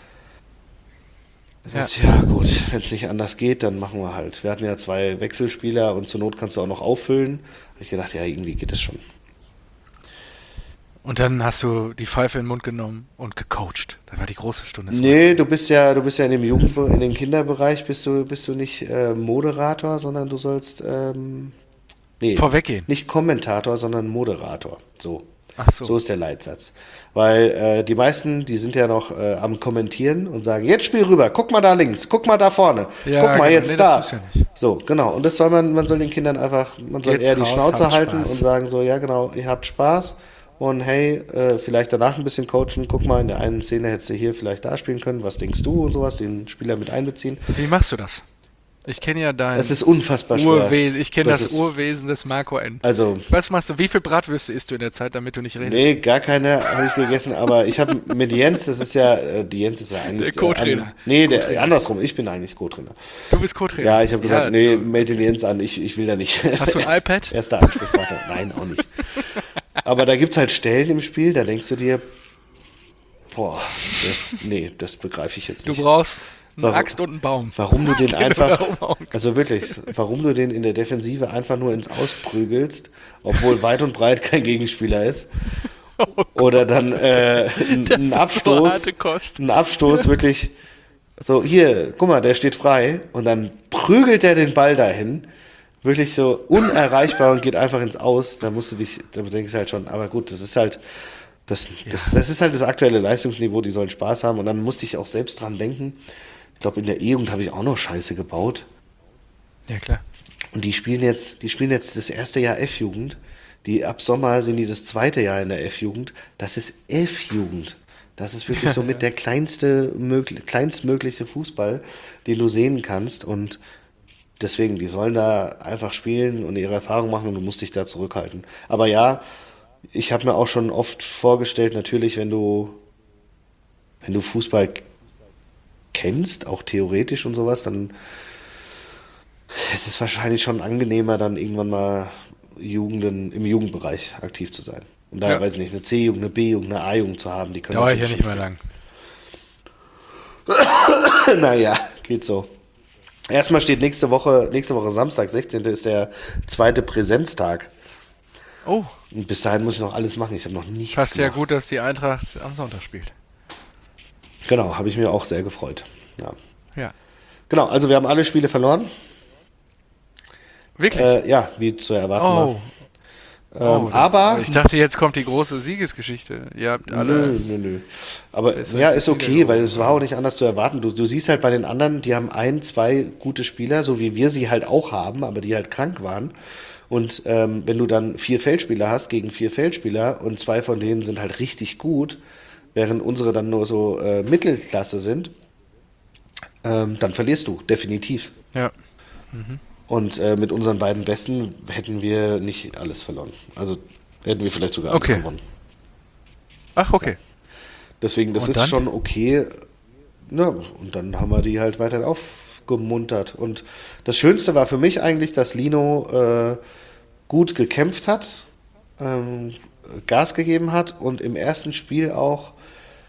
Ich Ja. sagte, ja gut, wenn es nicht anders geht, dann machen wir halt. Wir hatten ja zwei Wechselspieler und zur Not kannst du auch noch auffüllen. Habe ich gedacht, ja, irgendwie geht das schon. Und dann hast du die Pfeife in den Mund genommen und gecoacht. Das war die große Stunde. Nee, du bist ja, du bist ja in dem Jugend, in dem Kinderbereich bist du, bist du nicht äh, Moderator, sondern du sollst ähm, nee, Vorweggehen. nicht Kommentator, sondern Moderator. So. Ach so. So ist der Leitsatz. Weil äh, die meisten, die sind ja noch äh, am Kommentieren und sagen, jetzt spiel rüber, guck mal da links, guck mal da vorne, Ja, guck mal genau. jetzt Nee, da. das tust du ja nicht. So, genau. Und das soll man, man soll den Kindern einfach, man soll Geht's eher die raus, Schnauze habt halten Spaß. und sagen so, ja genau, ihr habt Spaß und hey, äh, vielleicht danach ein bisschen coachen, guck mal, in der einen Szene hättest du hier vielleicht da spielen können, was denkst du und sowas, den Spieler mit einbeziehen. Wie machst du das? Ich kenne ja dein Es ist unfassbar schwer. Urwesen. Ich kenne das, ist, Urwesen des Marco N. Also, Was machst du? Wie viel Bratwürste isst du in der Zeit, damit du nicht redest? nee, gar keine habe ich gegessen, aber ich habe mit Jens, das ist ja, äh, die Jens ist ja eigentlich... Der Co-Trainer. Äh, an, nee, der, andersrum, ich bin eigentlich Co-Trainer. Du bist Co-Trainer. Ja, ich habe gesagt, Ja, nee, du- melde den Jens an, ich, ich will da nicht. Hast du ein iPad? Erster Ansprechpartner. Nein, auch nicht. Aber da gibt es halt Stellen im Spiel, da denkst du dir, boah, das, nee, das begreife ich jetzt Du nicht. brauchst eine Warum- Axt und einen Baum. Warum du den Keine einfach, Warum. also wirklich, warum du den in der Defensive einfach nur ins Aus prügelst, obwohl weit und breit kein Gegenspieler ist. Oder dann äh, ein, Das ein ist so Abstoß, harte Kost. ein Abstoß wirklich so, hier, guck mal, der steht frei und dann prügelt er den Ball dahin, wirklich so unerreichbar und geht einfach ins Aus. Da musst du dich, da denkst du halt schon, aber gut, das ist halt, das, das, das ist halt das aktuelle Leistungsniveau, die sollen Spaß haben und dann musste ich auch selbst dran denken. Ich glaube, in der E-Jugend habe ich auch noch Scheiße gebaut. Ja, klar. Und die spielen jetzt, die spielen jetzt das erste Jahr F-Jugend. Die ab Sommer sind die das zweite Jahr in der F-Jugend. Das ist F-Jugend. Das ist wirklich so mit der kleinste, möglich, kleinstmögliche Fußball, den du sehen kannst. Und deswegen, die sollen da einfach spielen und ihre Erfahrung machen und du musst dich da zurückhalten. Aber ja, ich habe mir auch schon oft vorgestellt, natürlich, wenn du, wenn du Fußball kennst, auch theoretisch und sowas, dann ist es wahrscheinlich schon angenehmer, dann irgendwann mal Jugenden, im Jugendbereich aktiv zu sein. Und da, Ja. weiß ich nicht, eine C-Jugend, eine B-Jugend, eine A-Jugend zu haben, die können Dauert ja natürlich nicht mehr lang. schon- Naja, geht so. Erstmal steht nächste Woche, nächste Woche Samstag, sechzehnten ist der zweite Präsenztag. Oh, Und bis dahin muss ich noch alles machen. Ich habe noch nichts passt ja gemacht. gut, dass die Eintracht am Sonntag spielt. Genau, habe ich mir auch sehr gefreut. Ja. Ja. Genau, also wir haben alle Spiele verloren. Wirklich? Äh, ja, wie zu erwarten oh. war. Ähm, oh das, aber Ich dachte, jetzt kommt die große Siegesgeschichte. Ihr habt alle. Nö, nö, nö. Aber ist ja, halt ist die okay, Liga weil geworden. es war auch nicht anders zu erwarten. Du, du siehst halt bei den anderen, die haben ein, zwei gute Spieler, so wie wir sie halt auch haben, aber die halt krank waren. Und ähm, wenn du dann vier Feldspieler hast gegen vier Feldspieler und zwei von denen sind halt richtig gut, während unsere dann nur so äh, Mittelklasse sind, ähm, dann verlierst du, definitiv. Ja. Und äh, mit unseren beiden Besten hätten wir nicht alles verloren. Also hätten wir vielleicht sogar alles Okay. gewonnen. Ach, okay. Deswegen, das Und ist dann? schon okay. Ja, und dann haben wir die halt weiter aufgemuntert. Und das Schönste war für mich eigentlich, dass Lino äh, gut gekämpft hat, ähm, Gas gegeben hat und im ersten Spiel auch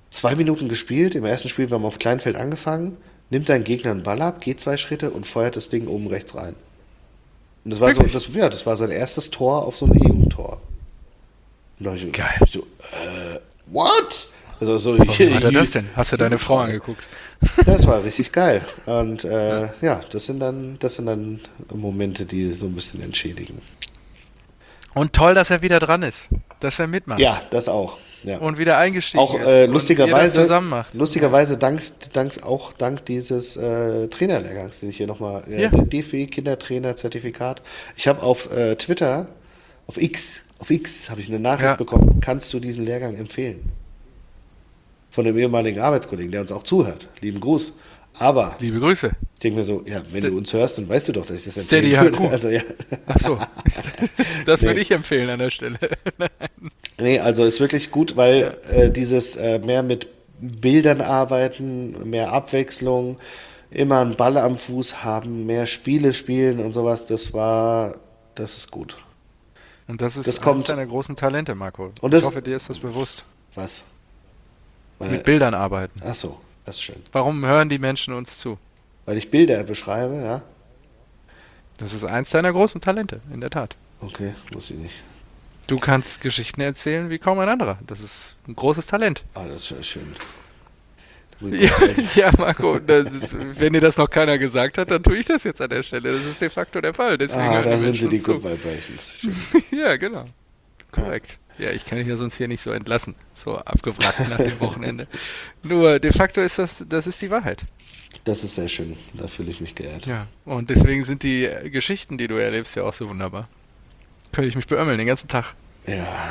zwei Minuten gespielt, im ersten Spiel haben wir auf Kleinfeld angefangen, nimmt deinen Gegner einen Ball ab, geht zwei Schritte und feuert das Ding oben rechts rein. Und das war Wirklich? so, das, ja, das war sein erstes Tor auf so einem E-Jugendtor. Und da hab ich, Geil. Ich so, äh, what? Also so, Warum hat er das denn? Hast du deine Frau angeguckt? Das war richtig geil. Und äh, ja. ja, das sind dann, das sind dann Momente, die so ein bisschen entschädigen. Und toll, dass er wieder dran ist. Dass er mitmacht. Ja, das auch. Ja. Und wieder eingestiegen Auch ist. äh, und lustigerweise, ihr das zusammen macht. lustigerweise dank, dank, auch dank dieses äh, Trainerlehrgangs, den ich hier nochmal, äh, Ja. der D F B-Kindertrainer-Zertifikat. Ich habe auf äh, Twitter, auf X, auf X habe ich eine Nachricht Ja. bekommen, kannst du diesen Lehrgang empfehlen? Von einem ehemaligen Arbeitskollegen, der uns auch zuhört. Lieben Gruß. Aber Liebe Grüße. ich denke mir so, ja, wenn Ste- du uns hörst, dann weißt du doch, dass ich das Steady empfehlen H Q. würde. Also, ja. Ach so. Das würde Nee. ich empfehlen an der Stelle. Nee, also ist wirklich gut, weil äh, dieses äh, mehr mit Bildern arbeiten, mehr Abwechslung, immer einen Ball am Fuß haben, mehr Spiele spielen und sowas, das war, das ist gut. Und das ist Das eines kommt- deiner großen Talente, Marco. Und das- ich hoffe, dir ist das bewusst. Was? Mit Meine, Bildern arbeiten. ach so, das ist schön. Warum hören die Menschen uns zu? Weil ich Bilder beschreibe, ja? Das ist eins deiner großen Talente, in der Tat. Okay, muss ich nicht. Du kannst Geschichten erzählen wie kaum ein anderer. Das ist ein großes Talent. Ah, das ist schön. Ja, ja Marco, das ist, wenn dir das noch keiner gesagt hat, dann tue ich das jetzt an der Stelle. Das ist de facto der Fall. Deswegen Ah, hören da die sind Menschen sie die uns zu. Good Vibrations. Schön. Ja, genau. Korrekt. Ja, ich kann dich ja sonst hier nicht so entlassen. So abgewrackt nach dem Wochenende. Nur, de facto ist das, das ist die Wahrheit. Das ist sehr schön. Da fühle ich mich geehrt. Ja. Und deswegen sind die äh, Geschichten, die du erlebst, ja auch so wunderbar. Könnte ich mich beömmeln den ganzen Tag. Ja.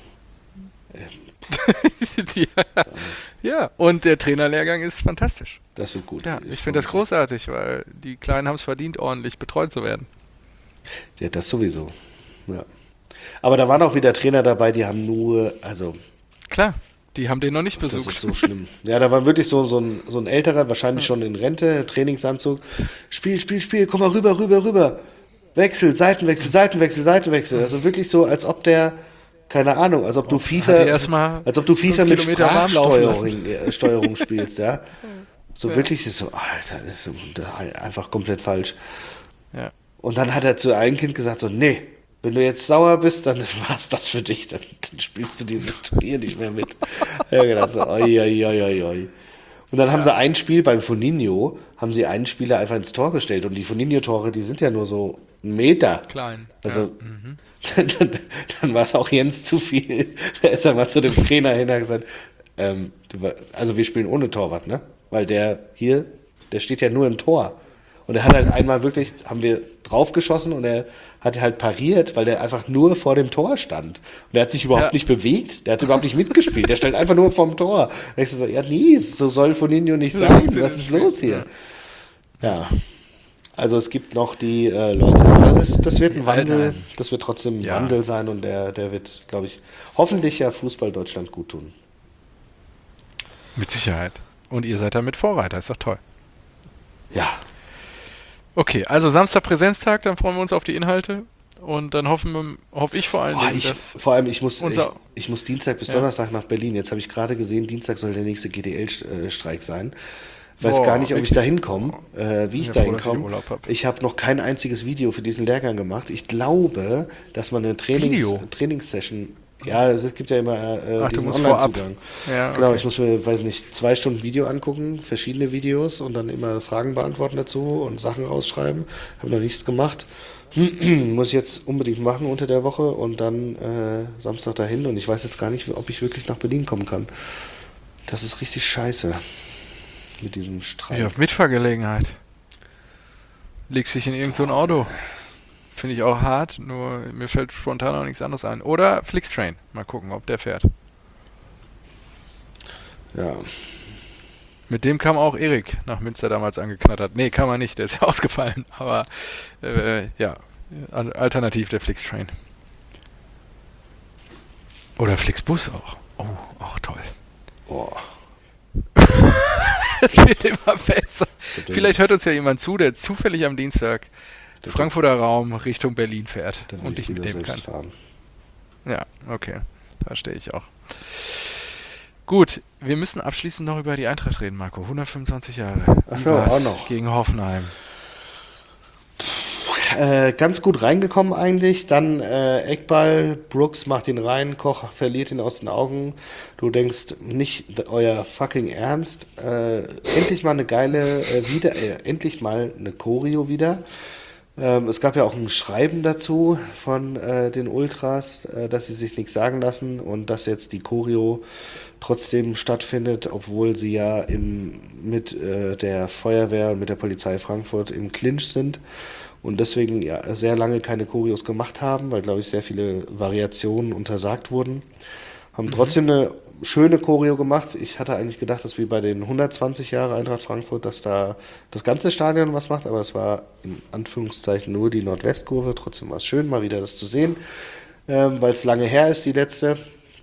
ja. ja, und der Trainerlehrgang ist fantastisch. Das wird gut. Ja, ich finde das großartig, weil die Kleinen haben es verdient, ordentlich betreut zu werden. Ja, das sowieso. Ja. Aber da waren auch wieder Trainer dabei, die haben nur, also, Klar, die haben den noch nicht das besucht. ist so schlimm. Ja, da war wirklich so, so, ein, so ein älterer, wahrscheinlich schon in Rente, Trainingsanzug. Spiel, Spiel, Spiel, komm mal rüber, rüber, rüber. Wechsel, Seitenwechsel, Seitenwechsel, Seitenwechsel. Also wirklich so, als ob der, keine Ahnung, als ob du FIFA, Hat die erst mal als ob du FIFA fünf mit Kilometer warm laufen Sprachsteuerung äh, Steuerung spielst, ja. So Ja. wirklich ist so, Alter, das ist so, das ist einfach komplett falsch. Ja. Und dann hat er zu einem Kind gesagt so, nee, wenn du jetzt sauer bist, dann war's das für dich, dann, dann spielst du dieses Turnier nicht mehr mit. Ja, gedacht so, oi, oi, oi, oi, oi. Und dann haben sie ein Spiel beim Foninho, haben sie einen Spieler einfach ins Tor gestellt und die Foninho-Tore, die sind ja nur so einen Meter. Klein. Also, dann, dann, dann war es auch Jens zu viel. Da ist er mal zu dem Trainer hin und hat gesagt, ähm, du war- also wir spielen ohne Torwart, ne? Weil der hier, der steht ja nur im Tor. Und er hat halt einmal wirklich, haben wir draufgeschossen und er hat halt pariert, weil der einfach nur vor dem Tor stand. Und er hat sich überhaupt Ja. nicht bewegt, der hat überhaupt nicht mitgespielt, der stand einfach nur vorm Tor. Und ich so, ja nie, so soll Foninho nicht sein, was ist los hier? Ja. Also es gibt noch die äh, Leute, also das, das wird ein Die Wandel, Alten. das wird trotzdem ein Ja. Wandel sein und der, der wird, glaube ich, hoffentlich ja Fußball Deutschland gut tun. Mit Sicherheit. Und ihr seid damit Vorreiter, ist doch toll. Ja, Okay, also Samstag Präsenztag, dann freuen wir uns auf die Inhalte. Und dann hoffen wir, hoffe ich vor allen Boah, Dingen, ich, dass. vor allem, ich muss, ich, unser- ich muss Dienstag bis Ja. Donnerstag nach Berlin. Jetzt habe ich gerade gesehen, Dienstag soll der nächste G D L-Streik sein. Weiß Boah, gar nicht, ob ich wirklich? da hinkomme, äh, wie ich Ja, da froh, dass ich hinkomme. Urlaub hab. Ich habe noch kein einziges Video für diesen Lehrgang gemacht. Ich glaube, dass man eine Trainings, Video? Trainingssession, ja, es gibt ja immer äh, Ach, du diesen musst Online-Zugang. Ja, Genau, okay. ich muss mir, weiß nicht, zwei Stunden Video angucken, verschiedene Videos und dann immer Fragen beantworten dazu und Sachen rausschreiben. Habe noch nichts gemacht. Muss ich jetzt unbedingt machen unter der Woche und dann äh, Samstag dahin und ich weiß jetzt gar nicht, ob ich wirklich nach Berlin kommen kann. Das ist richtig scheiße mit diesem Streik. Ja, auf Mitfahrgelegenheit. Legst dich in irgend so ein Auto. Finde ich auch hart, nur mir fällt spontan auch nichts anderes ein. Oder Flixtrain. Mal gucken, ob der fährt. Ja. Mit dem kam auch Erik nach Münster damals angeknattert. Nee, kann man nicht, der ist ja ausgefallen. Aber äh, ja, al- alternativ der Flixtrain. Oder Flixbus auch. Oh, auch toll. Boah. Es wird immer besser. Der- Vielleicht hört uns ja jemand zu, der zufällig am Dienstag Der- Frankfurter Raum Richtung Berlin fährt Da will und ich dich wieder mitnehmen selbst kann. fahren. Ja, okay. Verstehe ich auch. Gut, wir müssen abschließend noch über die Eintracht reden, Marco. hundertfünfundzwanzig Jahre. Ach Wie so, war's auch noch. gegen Hoffenheim? Äh, ganz gut reingekommen eigentlich. Dann äh, Eckball, Brooks macht ihn rein, Koch verliert ihn aus den Augen. Du denkst, nicht euer fucking Ernst. Äh, endlich mal eine geile, äh, wieder, äh, endlich mal eine Choreo wieder. Ähm, es gab ja auch ein Schreiben dazu von äh, den Ultras, äh, dass sie sich nichts sagen lassen und dass jetzt die Choreo trotzdem stattfindet, obwohl sie ja im, mit äh, der Feuerwehr und mit der Polizei Frankfurt im Clinch sind und deswegen ja sehr lange keine Choreos gemacht haben, weil, glaube ich, sehr viele Variationen untersagt wurden. Haben trotzdem eine schöne Choreo gemacht. Ich hatte eigentlich gedacht, dass wie bei den hundertzwanzig Jahre Eintracht Frankfurt, dass da das ganze Stadion was macht, aber es war in Anführungszeichen nur die Nordwestkurve. Trotzdem war es schön, mal wieder das zu sehen, ähm, weil es lange her ist, die letzte.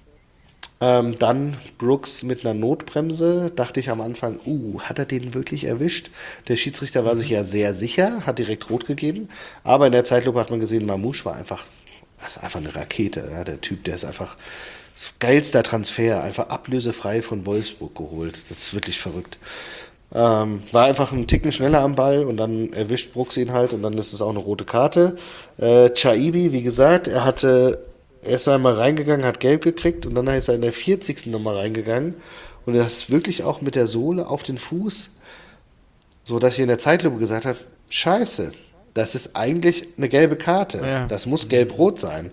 Ähm, dann Brooks mit einer Notbremse. Dachte ich am Anfang, uh, hat er den wirklich erwischt? Der Schiedsrichter war sich ja sehr sicher, hat direkt rot gegeben. Aber in der Zeitlupe hat man gesehen, Mamouche war einfach, das ist einfach eine Rakete. Ja, der Typ, der ist einfach geilster Transfer, einfach ablösefrei von Wolfsburg geholt. Das ist wirklich verrückt. Ähm, war einfach ein Ticken schneller am Ball und dann erwischt Brooks ihn halt und dann ist es auch eine rote Karte. Äh, Chaibi, wie gesagt, er hatte er ist einmal reingegangen, hat gelb gekriegt und dann ist er in der vierzigsten nochmal reingegangen und er ist wirklich auch mit der Sohle auf den Fuß, so dass ich in der Zeitlupe gesagt habe, scheiße, das ist eigentlich eine gelbe Karte. Ja. Das muss gelb-rot sein.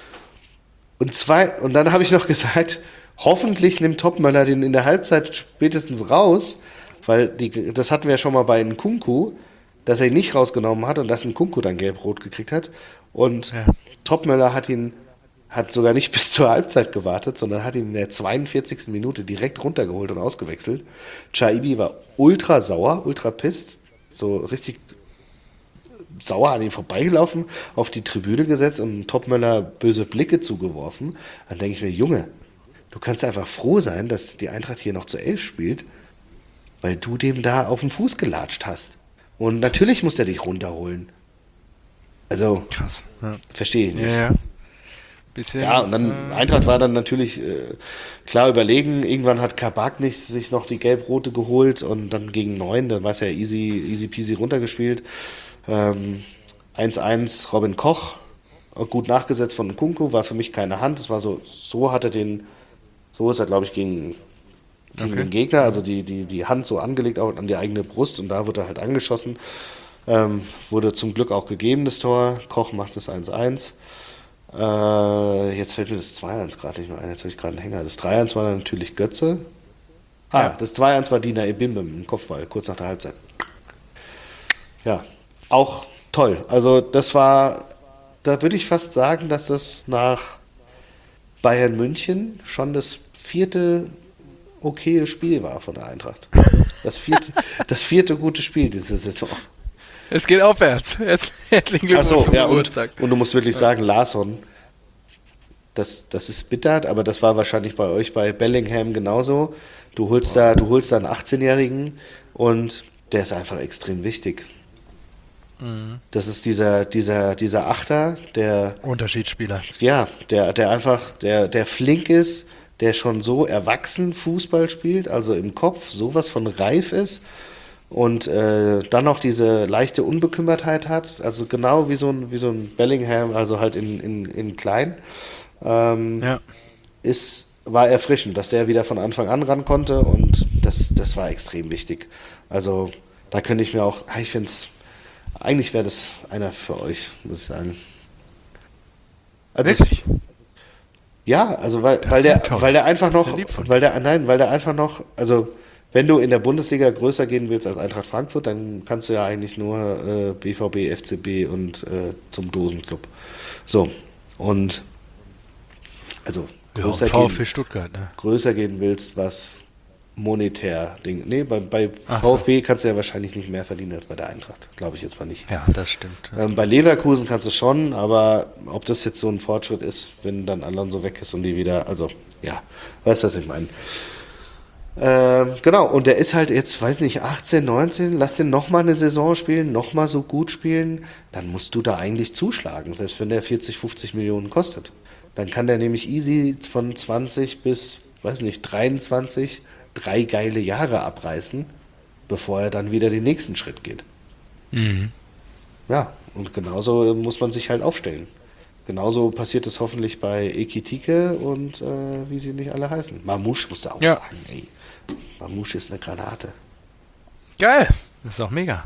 Und zwei, und dann habe ich noch gesagt, hoffentlich nimmt Topmöller den in der Halbzeit spätestens raus, weil die, das hatten wir ja schon mal bei Nkunku, dass er ihn nicht rausgenommen hat und dass Nkunku dann gelb-rot gekriegt hat. Und Ja. Topmöller hat ihn hat sogar nicht bis zur Halbzeit gewartet, sondern hat ihn in der zweiundvierzigsten Minute direkt runtergeholt und ausgewechselt. Chaibi war ultra sauer, ultra pisst, so richtig sauer an ihm vorbeigelaufen, auf die Tribüne gesetzt und Topmöller böse Blicke zugeworfen. Dann denke ich mir, Junge, du kannst einfach froh sein, dass die Eintracht hier noch zu elf spielt, weil du dem da auf den Fuß gelatscht hast. Und natürlich muss der dich runterholen. Also, Krass. Ja, verstehe ich nicht. ja. ja. Bisschen, Ja, und dann äh, Eintracht war dann natürlich äh, klar überlegen. Irgendwann hat Kabak nicht sich noch die gelb-rote geholt und dann gegen neun, da war es ja easy, easy peasy runtergespielt. Ähm, eins eins Robin Koch, gut nachgesetzt von Nkunku, war für mich keine Hand. Das war so, so hat er den, so ist er, glaube ich, gegen, gegen Okay. den Gegner, also die, die, die Hand so angelegt auch an die eigene Brust und da wurde er halt angeschossen. Ähm, wurde zum Glück auch gegeben, das Tor. Koch macht das eins eins. Äh, jetzt fällt mir das zwei eins gerade nicht mehr ein, jetzt habe ich gerade einen Hänger. Das drei eins war dann natürlich Götze. Ah, Ja. das zwei eins war Dina Ebimbe im Kopfball, kurz nach der Halbzeit. Ja, auch toll. Also das war, da würde ich fast sagen, dass das nach Bayern München schon das vierte okaye Spiel war von der Eintracht. Das vierte, das vierte gute Spiel diese Saison. Es geht aufwärts. Herz- Herzlichen Glückwunsch Achso, zum ja, und, Geburtstag. und du musst wirklich sagen, Larsson, das, das ist bitter, aber das war wahrscheinlich bei euch bei Bellingham genauso. Du holst da, du holst da einen achtzehnjährigen und der ist einfach extrem wichtig. Das ist dieser, dieser, dieser Achter, der, Unterschiedsspieler. ja, der, der einfach, der, der flink ist, der schon so erwachsen Fußball spielt, also im Kopf sowas von reif ist und äh, dann noch diese leichte Unbekümmertheit hat, also genau wie so ein, wie so ein Bellingham, also halt in, in, in klein, ähm, Ja. ist, war erfrischend, dass der wieder von Anfang an ran konnte und das, das war extrem wichtig. Also da könnte ich mir auch, ich finde es, eigentlich wäre das einer für euch, muss ich sagen. Also es, Wirklich? ja, also weil, Das weil ist ja der, toll. weil der einfach Das ist noch, ja lieb von weil der, nein, weil der einfach noch, also wenn du in der Bundesliga größer gehen willst als Eintracht Frankfurt, dann kannst du ja eigentlich nur äh, B V B, F C B und äh, zum Dosenclub. So, und also Ja, größer, VfB gehen, Stuttgart, ne? größer gehen willst, was monetär Ding. Nee, bei, bei Ach so. VfB kannst du ja wahrscheinlich nicht mehr verdienen als bei der Eintracht. Glaube ich jetzt mal nicht. Ja, das stimmt. Das Ähm, bei Leverkusen kannst du schon, aber ob das jetzt so ein Fortschritt ist, wenn dann Alonso weg ist und die wieder, also ja, weißt du, was ich meine. Ähm, genau, und der ist halt jetzt, weiß nicht, achtzehn, neunzehn, lass den nochmal eine Saison spielen, nochmal so gut spielen, dann musst du da eigentlich zuschlagen, selbst wenn der vierzig, fünfzig Millionen kostet. Dann kann der nämlich easy von zwanzig bis weiß nicht, dreiundzwanzig, drei geile Jahre abreißen, bevor er dann wieder den nächsten Schritt geht. Mhm. Ja, und genauso muss man sich halt aufstellen. Genauso passiert es hoffentlich bei Ekitike und äh, wie sie nicht alle heißen. Mamouche musste auch Ja. sagen, ey, Mamouche ist eine Granate. Geil. Das ist doch mega.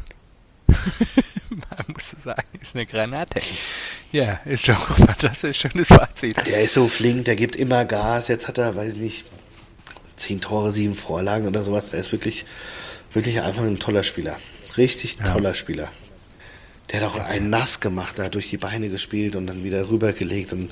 Man muss sagen, ist eine Granate. Ja, ist doch ein fantastisch schönes Fazit. Der ist so flink, der gibt immer Gas. Jetzt hat er, weiß ich nicht, zehn Tore, sieben Vorlagen oder sowas. Der ist wirklich, wirklich einfach ein toller Spieler. Richtig toller ja. Spieler. Der hat auch einen nass gemacht, da hat durch die Beine gespielt und dann wieder rübergelegt und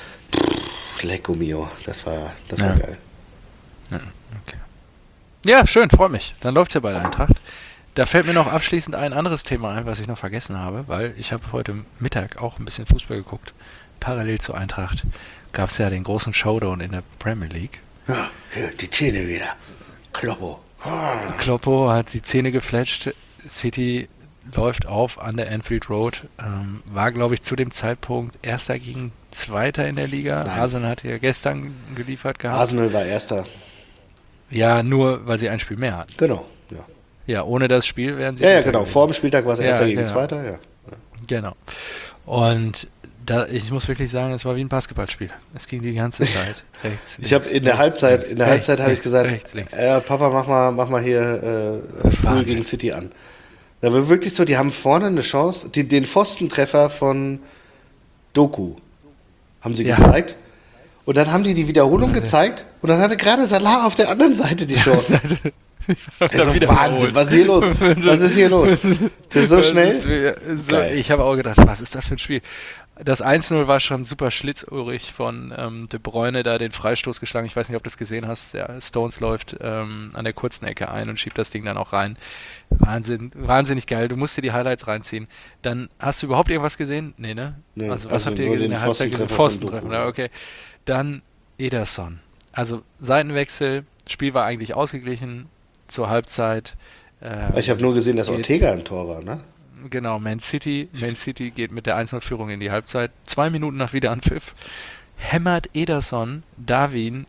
pff, Lecco mio, das war, das ja. war geil. Ja, okay. Ja, schön, freut mich. Dann läuft's ja bei der Eintracht. Da fällt mir noch abschließend ein anderes Thema ein, was ich noch vergessen habe, weil ich habe heute Mittag auch ein bisschen Fußball geguckt. Parallel zur Eintracht gab es ja den großen Showdown in der Premier League. Ja, die Zähne wieder. Kloppo. Ah. Kloppo hat die Zähne gefletscht. City läuft auf an der Anfield Road. Ähm, war, glaube ich, zu dem Zeitpunkt Erster gegen Zweiter in der Liga. Nein. Arsenal hat ja gestern geliefert gehabt. Arsenal war Erster. Ja, nur weil sie ein Spiel mehr hatten. Genau, ja. Ja, ohne das Spiel wären sie... Ja, ja, genau. Vor dem Spieltag war es Erster ja, gegen genau. Zweiter, ja. ja. Genau. Und da, ich muss wirklich sagen, es war wie ein Basketballspiel. Es ging die ganze Zeit rechts. Ich habe in der Halbzeit, rechts, in der Halbzeit habe ich gesagt, rechts, links. Äh, Papa, mach mal, mach mal hier äh, früh gegen City an. Da war wirklich so, die haben vorne eine Chance, die, den Pfostentreffer von Doku haben sie ja. gezeigt. Und dann haben die die Wiederholung also. gezeigt und dann hatte gerade Salah auf der anderen Seite die Chance. Also Wahnsinn, was ist hier los? Was ist hier los? Das ist so schnell. Ist, so, ich habe auch gedacht, was ist das für ein Spiel? Das eins null war schon super schlitzurig von ähm, De Bruyne, da den Freistoß geschlagen. Ich weiß nicht, ob du das gesehen hast. Der Stones läuft ähm, an der kurzen Ecke ein und schiebt das Ding dann auch rein. Wahnsinn, wahnsinnig geil. Du musst dir die Highlights reinziehen. Dann hast du überhaupt irgendwas gesehen? Nee, ne? Nee, also was also habt ihr in der Halbzeit gesehen? Pfostentreffen, ja, okay. Dann Ederson. Also Seitenwechsel, Spiel war eigentlich ausgeglichen zur Halbzeit. Ähm, ich habe nur gesehen, dass Ortega im Tor war, ne? Genau, Man City. Man City geht mit der eins null Führung in die Halbzeit. Zwei Minuten nach Wiederanpfiff hämmert Ederson Darwin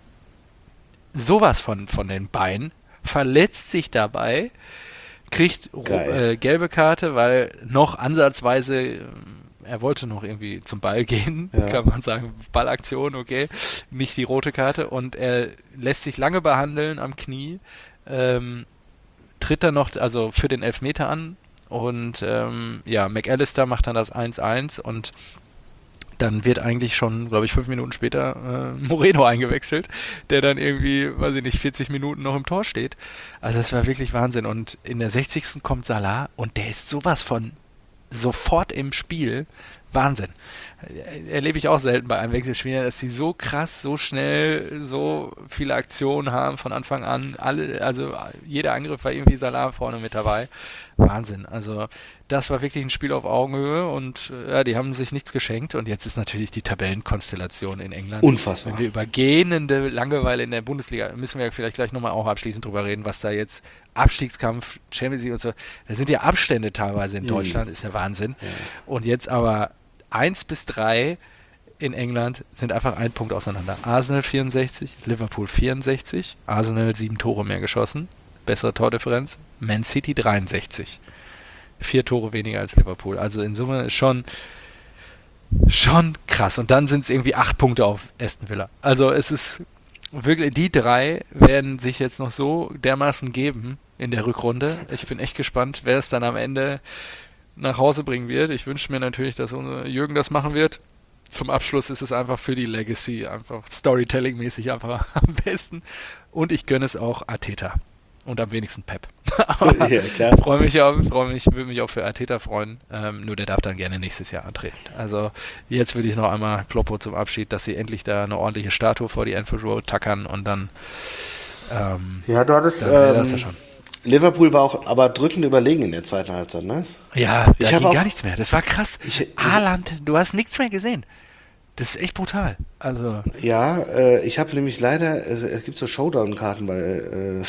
sowas von, von den Beinen, verletzt sich dabei, kriegt äh, gelbe Karte, weil noch ansatzweise, er wollte noch irgendwie zum Ball gehen, ja. kann man sagen, Ballaktion, okay, nicht die rote Karte und er lässt sich lange behandeln am Knie, ähm, tritt dann noch, also für den Elfmeter an und ähm, ja, McAllister macht dann das eins eins und dann wird eigentlich schon, glaube ich, fünf Minuten später äh, Moreno eingewechselt, der dann irgendwie, weiß ich nicht, vierzig Minuten noch im Tor steht. Also das war wirklich Wahnsinn. Und in der sechzigsten kommt Salah und der ist sowas von sofort im Spiel. Wahnsinn. Erlebe ich auch selten bei Einwechselspielern, dass sie so krass, so schnell, so viele Aktionen haben von Anfang an. Alle, also jeder Angriff war irgendwie Salah vorne mit dabei. Wahnsinn. Also das war wirklich ein Spiel auf Augenhöhe und ja, die haben sich nichts geschenkt und jetzt ist natürlich die Tabellenkonstellation in England. Unfassbar. Wenn wir über gähnende Langeweile in der Bundesliga, müssen wir vielleicht gleich nochmal auch abschließend drüber reden, was da jetzt Abstiegskampf, Champions League und so, da sind ja Abstände teilweise in Deutschland, mhm. ist ja Wahnsinn. Ja. Und jetzt aber eins bis drei in England sind einfach ein Punkt auseinander. Arsenal vierundsechzig, Liverpool vierundsechzig, Arsenal sieben Tore mehr geschossen, bessere Tordifferenz, Man City dreiundsechzig. Vier Tore weniger als Liverpool. Also in Summe ist schon, schon krass. Und dann sind es irgendwie acht Punkte auf Aston Villa. Also es ist wirklich, die drei werden sich jetzt noch so dermaßen geben in der Rückrunde. Ich bin echt gespannt, wer es dann am Ende nach Hause bringen wird. Ich wünsche mir natürlich, dass unser Jürgen das machen wird. Zum Abschluss ist es einfach für die Legacy, einfach Storytelling-mäßig einfach am besten. Und ich gönne es auch Arteta. Und am wenigsten Pep. Ja, klar. Freue mich auch, freue mich, würde mich auch für Arteta freuen. Ähm, nur der darf dann gerne nächstes Jahr antreten. Also jetzt will ich noch einmal Kloppo zum Abschied, dass sie endlich da eine ordentliche Statue vor die Anfield Road tackern und dann ähm, ja, du hattest ähm, das ja schon. Liverpool war auch aber drückend überlegen in der zweiten Halbzeit, ne? Ja, da ich ging auch, gar nichts mehr. Das war krass. Ich, ich, Haaland, du hast nichts mehr gesehen. Das ist echt brutal. Also ja, äh, ich habe nämlich leider, es, es gibt so Showdown-Karten bei äh,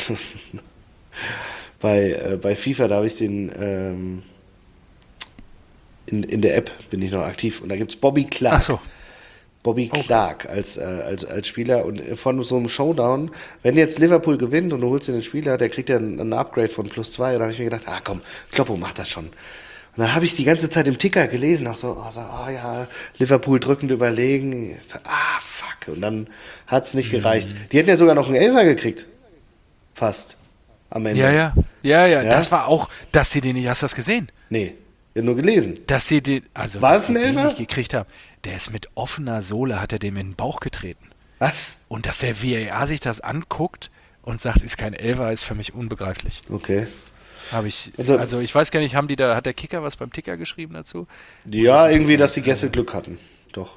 bei, äh, bei FIFA, da habe ich den ähm, in, in der App bin ich noch aktiv und da gibt's Bobby Clark. Ach so. Bobby Oh, Clark als, äh, als, als Spieler und von so einem Showdown, wenn jetzt Liverpool gewinnt und du holst dir den Spieler, der kriegt ja ein, ein Upgrade von plus zwei, und da habe ich mir gedacht, ah komm, Kloppo macht das schon. Und dann habe ich die ganze Zeit im Ticker gelesen, auch so, oh, so, oh ja, Liverpool drückend überlegen, so, ah fuck, und dann hat's nicht gereicht. Mhm. Die hätten ja sogar noch einen Elfer gekriegt, fast, am Ende. Ja, ja, ja, ja, Ja? das war auch, dass sie den nicht, hast du das gesehen? Nee, ich hab nur gelesen. Dass sie den, also, War dass es ein sie den Elfer? nicht gekriegt haben. Der ist mit offener Sohle, hat er dem in den Bauch getreten. Was? Und dass der V A R sich das anguckt und sagt, ist kein Elfer, ist für mich unbegreiflich. Okay. Habe ich, Also- also, ich weiß gar nicht, haben die da, hat der Kicker was beim Ticker geschrieben dazu? Ja, irgendwie, dass die Gäste Glück hatten. Doch.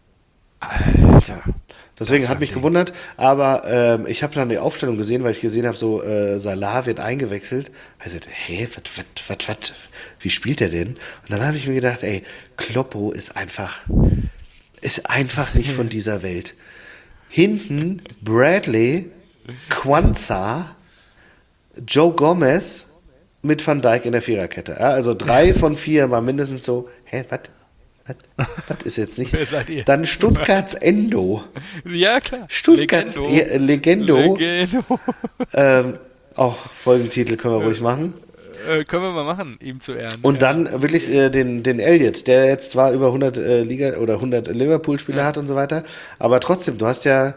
Alter. Deswegen Das hat war mich ein Ding. gewundert, aber ähm, ich habe dann die Aufstellung gesehen, weil ich gesehen habe, so äh, Salah wird eingewechselt. Ich sagte, hä, was, was, was, was, wie spielt er denn? Und dann habe ich mir gedacht, ey, Kloppo ist einfach, ist einfach nicht von dieser Welt. Hinten Bradley, Quansah, Joe Gomez mit Van Dijk in der Viererkette. Ja, also drei von vier war mindestens so, hä, was? Was was ist jetzt nicht? Wer seid ihr? Dann Stuttgarts Endo. Ja, klar. Stuttgarts Legendo. E- Legendo. Legendo. Ähm, auch Folgentitel können wir ruhig machen. Äh, können wir mal machen, ihm zu Ehren. Und dann wirklich äh, den, den Elliott, der jetzt zwar über hundert äh, Liga oder hundert Liverpool-Spieler hat und so weiter, aber trotzdem, du hast ja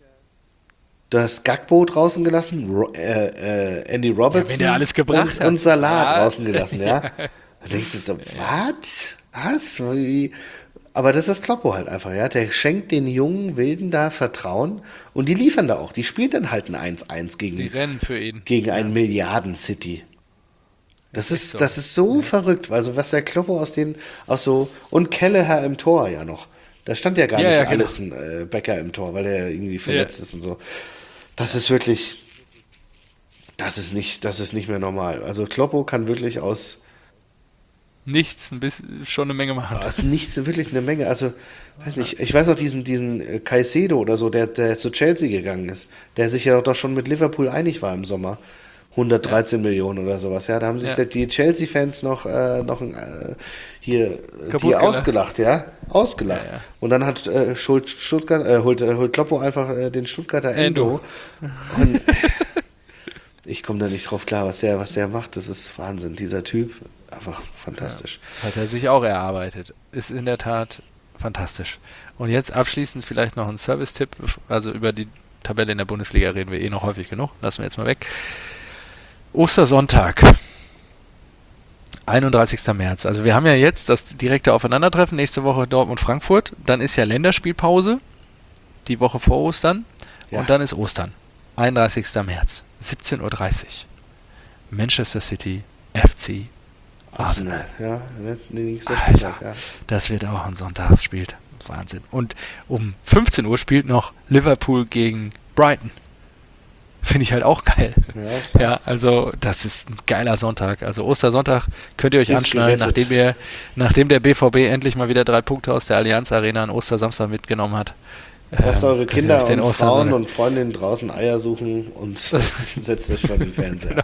du hast Gakpo draußen gelassen, Ro äh, äh, Andy Robertson wenn der alles gebracht und, hat. und Salah Salah. draußen gelassen, ja. Da denkst du so, was? Was? Wie? Aber das ist Kloppo halt einfach, ja. Der schenkt den jungen Wilden da Vertrauen und die liefern da auch. Die spielen dann halt ein eins eins gegen Die rennen für ihn. gegen ein Milliarden-City. Das ist ist, so. das ist so verrückt. Also was der Kloppo aus den, aus so, und Kelleher im Tor ja noch. Da stand ja gar Ja, nicht ja, genau. Allison äh, Becker im Tor, weil er irgendwie verletzt ist und so. Das ist wirklich, das ist nicht, das ist nicht mehr normal. Also Kloppo kann wirklich aus, Nichts, ein bisschen, schon eine Menge machen. aus nichts wirklich eine Menge. Also, weiß nicht, ich weiß noch diesen, diesen äh, Caicedo oder so, der, der zu Chelsea gegangen ist, der sich ja doch schon mit Liverpool einig war im Sommer. hundertdreizehn Millionen oder sowas. Ja, da haben sich Ja. der, die Chelsea-Fans noch, äh, noch ein, äh, hier äh, Kaputt die gelacht. ausgelacht, ja? Ausgelacht. Ja, ja. Und dann hat äh, Schuld, Stuttgart, äh, holt, äh, holt Kloppo einfach äh, den Stuttgarter Endo. Und ich komme da nicht drauf klar, was der, was der macht. Das ist Wahnsinn. Dieser Typ, einfach fantastisch. Hat er sich auch erarbeitet. Ist in der Tat fantastisch. Und jetzt abschließend vielleicht noch ein Service-Tipp. Also über die Tabelle in der Bundesliga reden wir eh noch häufig genug. Lassen wir jetzt mal weg. Ostersonntag. einunddreißigster März. Also wir haben ja jetzt das direkte Aufeinandertreffen. Nächste Woche Dortmund-Frankfurt. Dann ist ja Länderspielpause. Die Woche vor Ostern. Ja. Und dann ist Ostern. einunddreißigster März. siebzehn Uhr dreißig. Manchester City, F C Arsenal. Ja, ne, nächster Alter. Spieltag, ja. Das wird auch ein Sonntagsspiel. Wahnsinn. Und um fünfzehn Uhr spielt noch Liverpool gegen Brighton. Finde ich halt auch geil. Ja, klar. Ja, also das ist ein geiler Sonntag. Also Ostersonntag könnt ihr euch Ist anschnallen, gerettet. nachdem, ihr, nachdem der B V B endlich mal wieder drei Punkte aus der Allianz Arena an Ostersamstag mitgenommen hat. Lasst ähm, eure könnt ihr Kinder euch den und Frauen Ostersonntag- und Freundinnen draußen Eier suchen und setzt euch vor den Fernseher.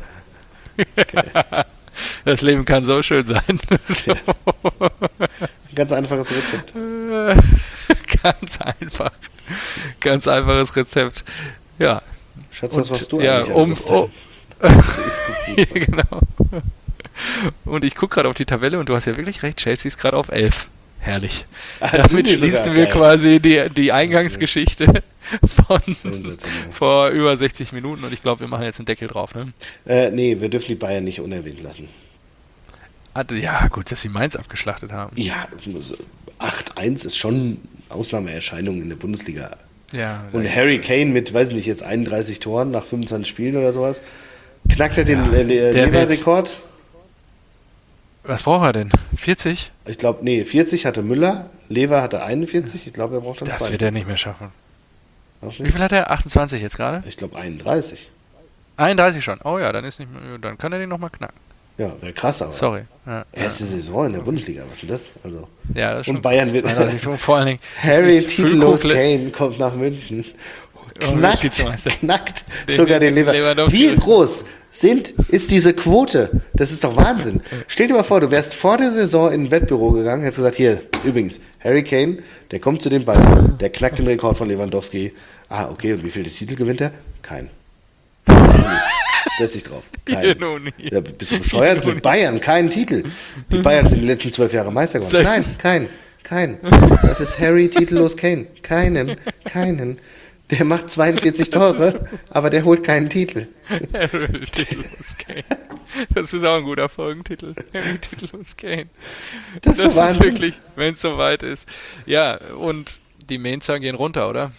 Das Leben kann so schön sein. So. Ganz einfaches Rezept. Ganz einfach. Ganz einfaches Rezept. Ja. Schatz, was Und, machst du ja, eigentlich? um, Lust? oh, ja, genau. Und ich gucke gerade auf die Tabelle und du hast ja wirklich recht, Chelsea ist gerade auf elf. Herrlich. Ah, Damit sind die schließen sogar wir geil. quasi die, die Eingangsgeschichte von Sensationell. vor über sechzig Minuten und ich glaube, wir machen jetzt einen Deckel drauf. Ne? Äh, nee, wir dürfen die Bayern nicht unerwähnt lassen. Ah, ja, gut, dass sie Mainz abgeschlachtet haben. Ja, acht eins ist schon Ausnahmeerscheinung in der Bundesliga. Ja, Und Harry Kane mit, weiß ich nicht, jetzt einunddreißig Toren nach fünfundzwanzig Spielen oder sowas. Knackt er den Ja, äh, Le- der Lever-Rekord? was braucht er denn? vierzig? Ich glaube, nee, vierzig hatte Müller, Lever hatte einundvierzig. Ich glaube, er braucht dann Das zweiundvierzig. wird er nicht mehr schaffen. Glaubst du Wie nicht? viel hat er? achtundzwanzig jetzt gerade? Ich glaube einunddreißig. einunddreißig schon. Oh ja, dann ist nicht mehr, dann kann er den nochmal knacken. Ja, wäre krass, aber. Sorry. Ja, Erste Saison in der Bundesliga, was ist denn das? Also. ja, das ist Und schon Bayern krass. wird- Also, vor allen Dingen Harry ist nicht titellos Füllkrug- Kane kommt nach München. Oh, Knackt, Vizemeister. knackt Den- sogar den Lever. Lewandowski. Wie groß sind, ist diese Quote. Das ist doch Wahnsinn. Stell dir mal vor, du wärst vor der Saison in ein Wettbüro gegangen, hättest gesagt, hier, übrigens, Harry Kane, der kommt zu den Bayern, der knackt den Rekord von Lewandowski. Ah, okay, und wie viele Titel gewinnt er? Kein. Setz dich drauf. Kein. Ja, bist du bescheuert? Mit Bayern, keinen Titel. Die Bayern sind die letzten zwölf Jahre Meister geworden. Nein, kein, kein. Das ist Harry titellos Kane. Keinen, keinen. Der macht zweiundvierzig Tore, aber der holt keinen Titel. Harry titellos Kane. Das ist auch ein guter Folgentitel. Harry titellos Kane. Das, das ist, so ist wirklich, wenn es soweit ist. Ja, und die Mainzer gehen runter, oder?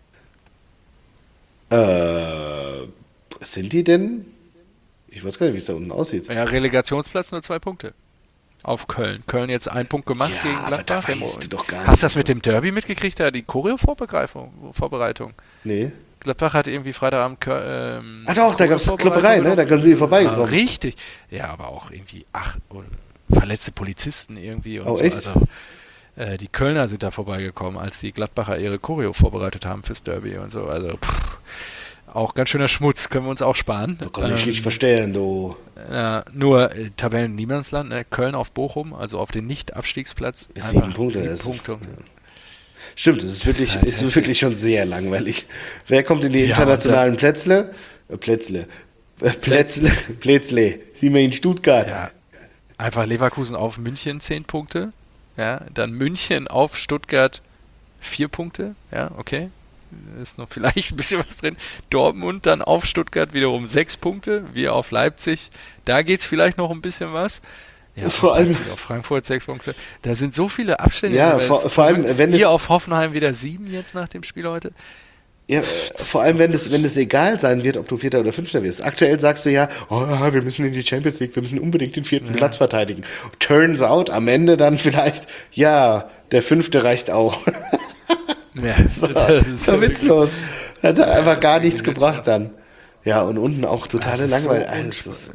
Äh, sind die denn? Ich weiß gar nicht, wie es da unten aussieht. Ja, Relegationsplatz nur zwei Punkte. Auf Köln. Köln jetzt einen Punkt gemacht ja, gegen Gladbach. Aber da weißt du doch gar nicht. Hast du das mit dem Derby mitgekriegt, da die Choreo-Vorbereitung? Nee. Gladbach hat irgendwie Freitagabend ähm, Ach doch, da gab es Klopperei, ne? Da können sie vorbeigekommen. Ah, richtig. Ja, aber auch irgendwie, ach, verletzte Polizisten irgendwie und oh, so. Echt? Also äh, die Kölner sind da vorbeigekommen, als die Gladbacher ihre Choreo vorbereitet haben fürs Derby und so. Also pff, auch ganz schöner Schmutz, können wir uns auch sparen. Da kann ähm, ich nicht verstehen, du. Äh, nur äh, Tabellen-Niemandsland, ne? Köln auf Bochum, also auf den Nicht-Abstiegsplatz. Sieben Punkte. Sieben ist, Punkte. Ja. Stimmt, das ist, das wirklich, ist, halt ist wirklich schon sehr langweilig. Wer kommt in die internationalen ja, Plätzle? Äh, Plätzle. Äh, Plätzle. Plätzle. Sieh mal in Stuttgart. Ja. Einfach Leverkusen auf München zehn Punkte. Ja, dann München auf Stuttgart vier Punkte. Ja, okay. Ist noch vielleicht ein bisschen was drin. Dortmund dann auf Stuttgart wiederum sechs Punkte. Wir auf Leipzig. Da geht es vielleicht noch ein bisschen was. Ja, vor allem auf Frankfurt sechs Punkte. Da sind so viele Abstände. Ja, vor, vor allem, wenn Hier auf Hoffenheim wieder sieben jetzt nach dem Spiel heute. Ja, vor allem, wenn es, wenn es egal sein wird, ob du Vierter oder Fünfter wirst. Aktuell sagst du ja, oh, wir müssen in die Champions League, wir müssen unbedingt den vierten ja. Platz verteidigen. Turns out, am Ende dann vielleicht, ja, der Fünfte reicht auch. Ja, so, das ist so witzlos. Das hat ja, einfach gar nichts gebracht dann. Ja, und unten auch totale Langeweile. So also,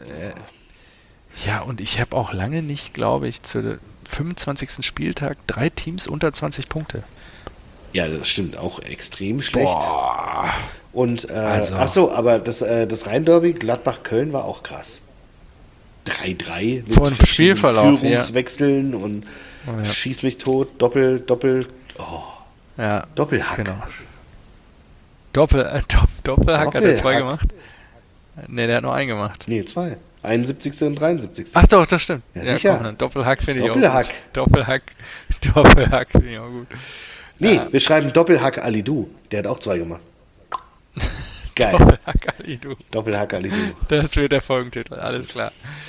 ja, und ich habe auch lange nicht, glaube ich, zu fünfundzwanzigsten Spieltag drei Teams unter zwanzig Punkte. Ja, das stimmt, auch extrem schlecht. Boah. Und, äh, also. ach so, aber das, äh, das Rhein-Derby Gladbach-Köln war auch krass. drei drei mit Von Spielverlauf, Führungswechseln ja. und oh, ja. Schieß mich tot, Doppel, Doppel, oh. Ja, Doppelhack. Genau. Doppel, äh, Dopp, Doppelhack, Doppelhack hat er zwei gemacht? Ne, der hat nur einen gemacht. Nee, zwei. einundsiebzigsten und dreiundsiebzigsten Ach doch, das stimmt. Ja, ja sicher. Komm, Doppelhack finde ich Doppelhack. auch gut. Doppelhack. Doppelhack finde ich auch gut. Nee, ja. wir schreiben Doppelhack Alidu. Der hat auch zwei gemacht. Geil. Doppelhack Alidu. Doppelhack Alidu. Das wird der Folgentitel, alles klar.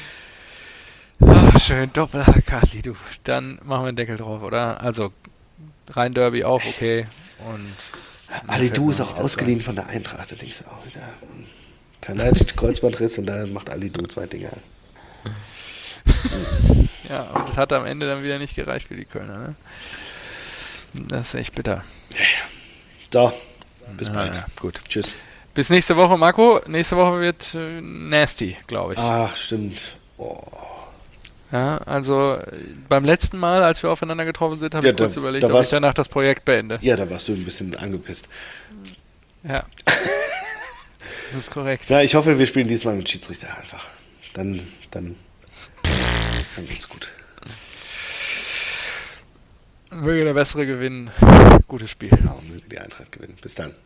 Oh, schön, Doppelhack Alidu. Dann machen wir einen Deckel drauf, oder? Also, Rhein-Derby auch, okay. Und Alidu ist auch ausgeliehen von der Eintracht, da denkst du auch wieder. Kalajdzic, Kreuzbandriss und dann macht Alidu zwei Dinger. Ja, und das hat am Ende dann wieder nicht gereicht für die Kölner, ne? Das ist echt bitter. So, bis bald. Ja, gut. Tschüss. Bis nächste Woche, Marco. Nächste Woche wird äh, nasty, glaube ich. Ach, stimmt. Oh. Ja, also beim letzten Mal, als wir aufeinander getroffen sind, habe ja, ich kurz da, überlegt, da ob ich danach das Projekt beende. Ja, da warst du ein bisschen angepisst. Ja. Das ist korrekt. Ja, ich hoffe, wir spielen diesmal mit Schiedsrichter einfach. Dann, dann, dann geht's gut. Möge der Bessere gewinnen. Gutes Spiel. Genau, möge die Eintracht gewinnen. Bis dann.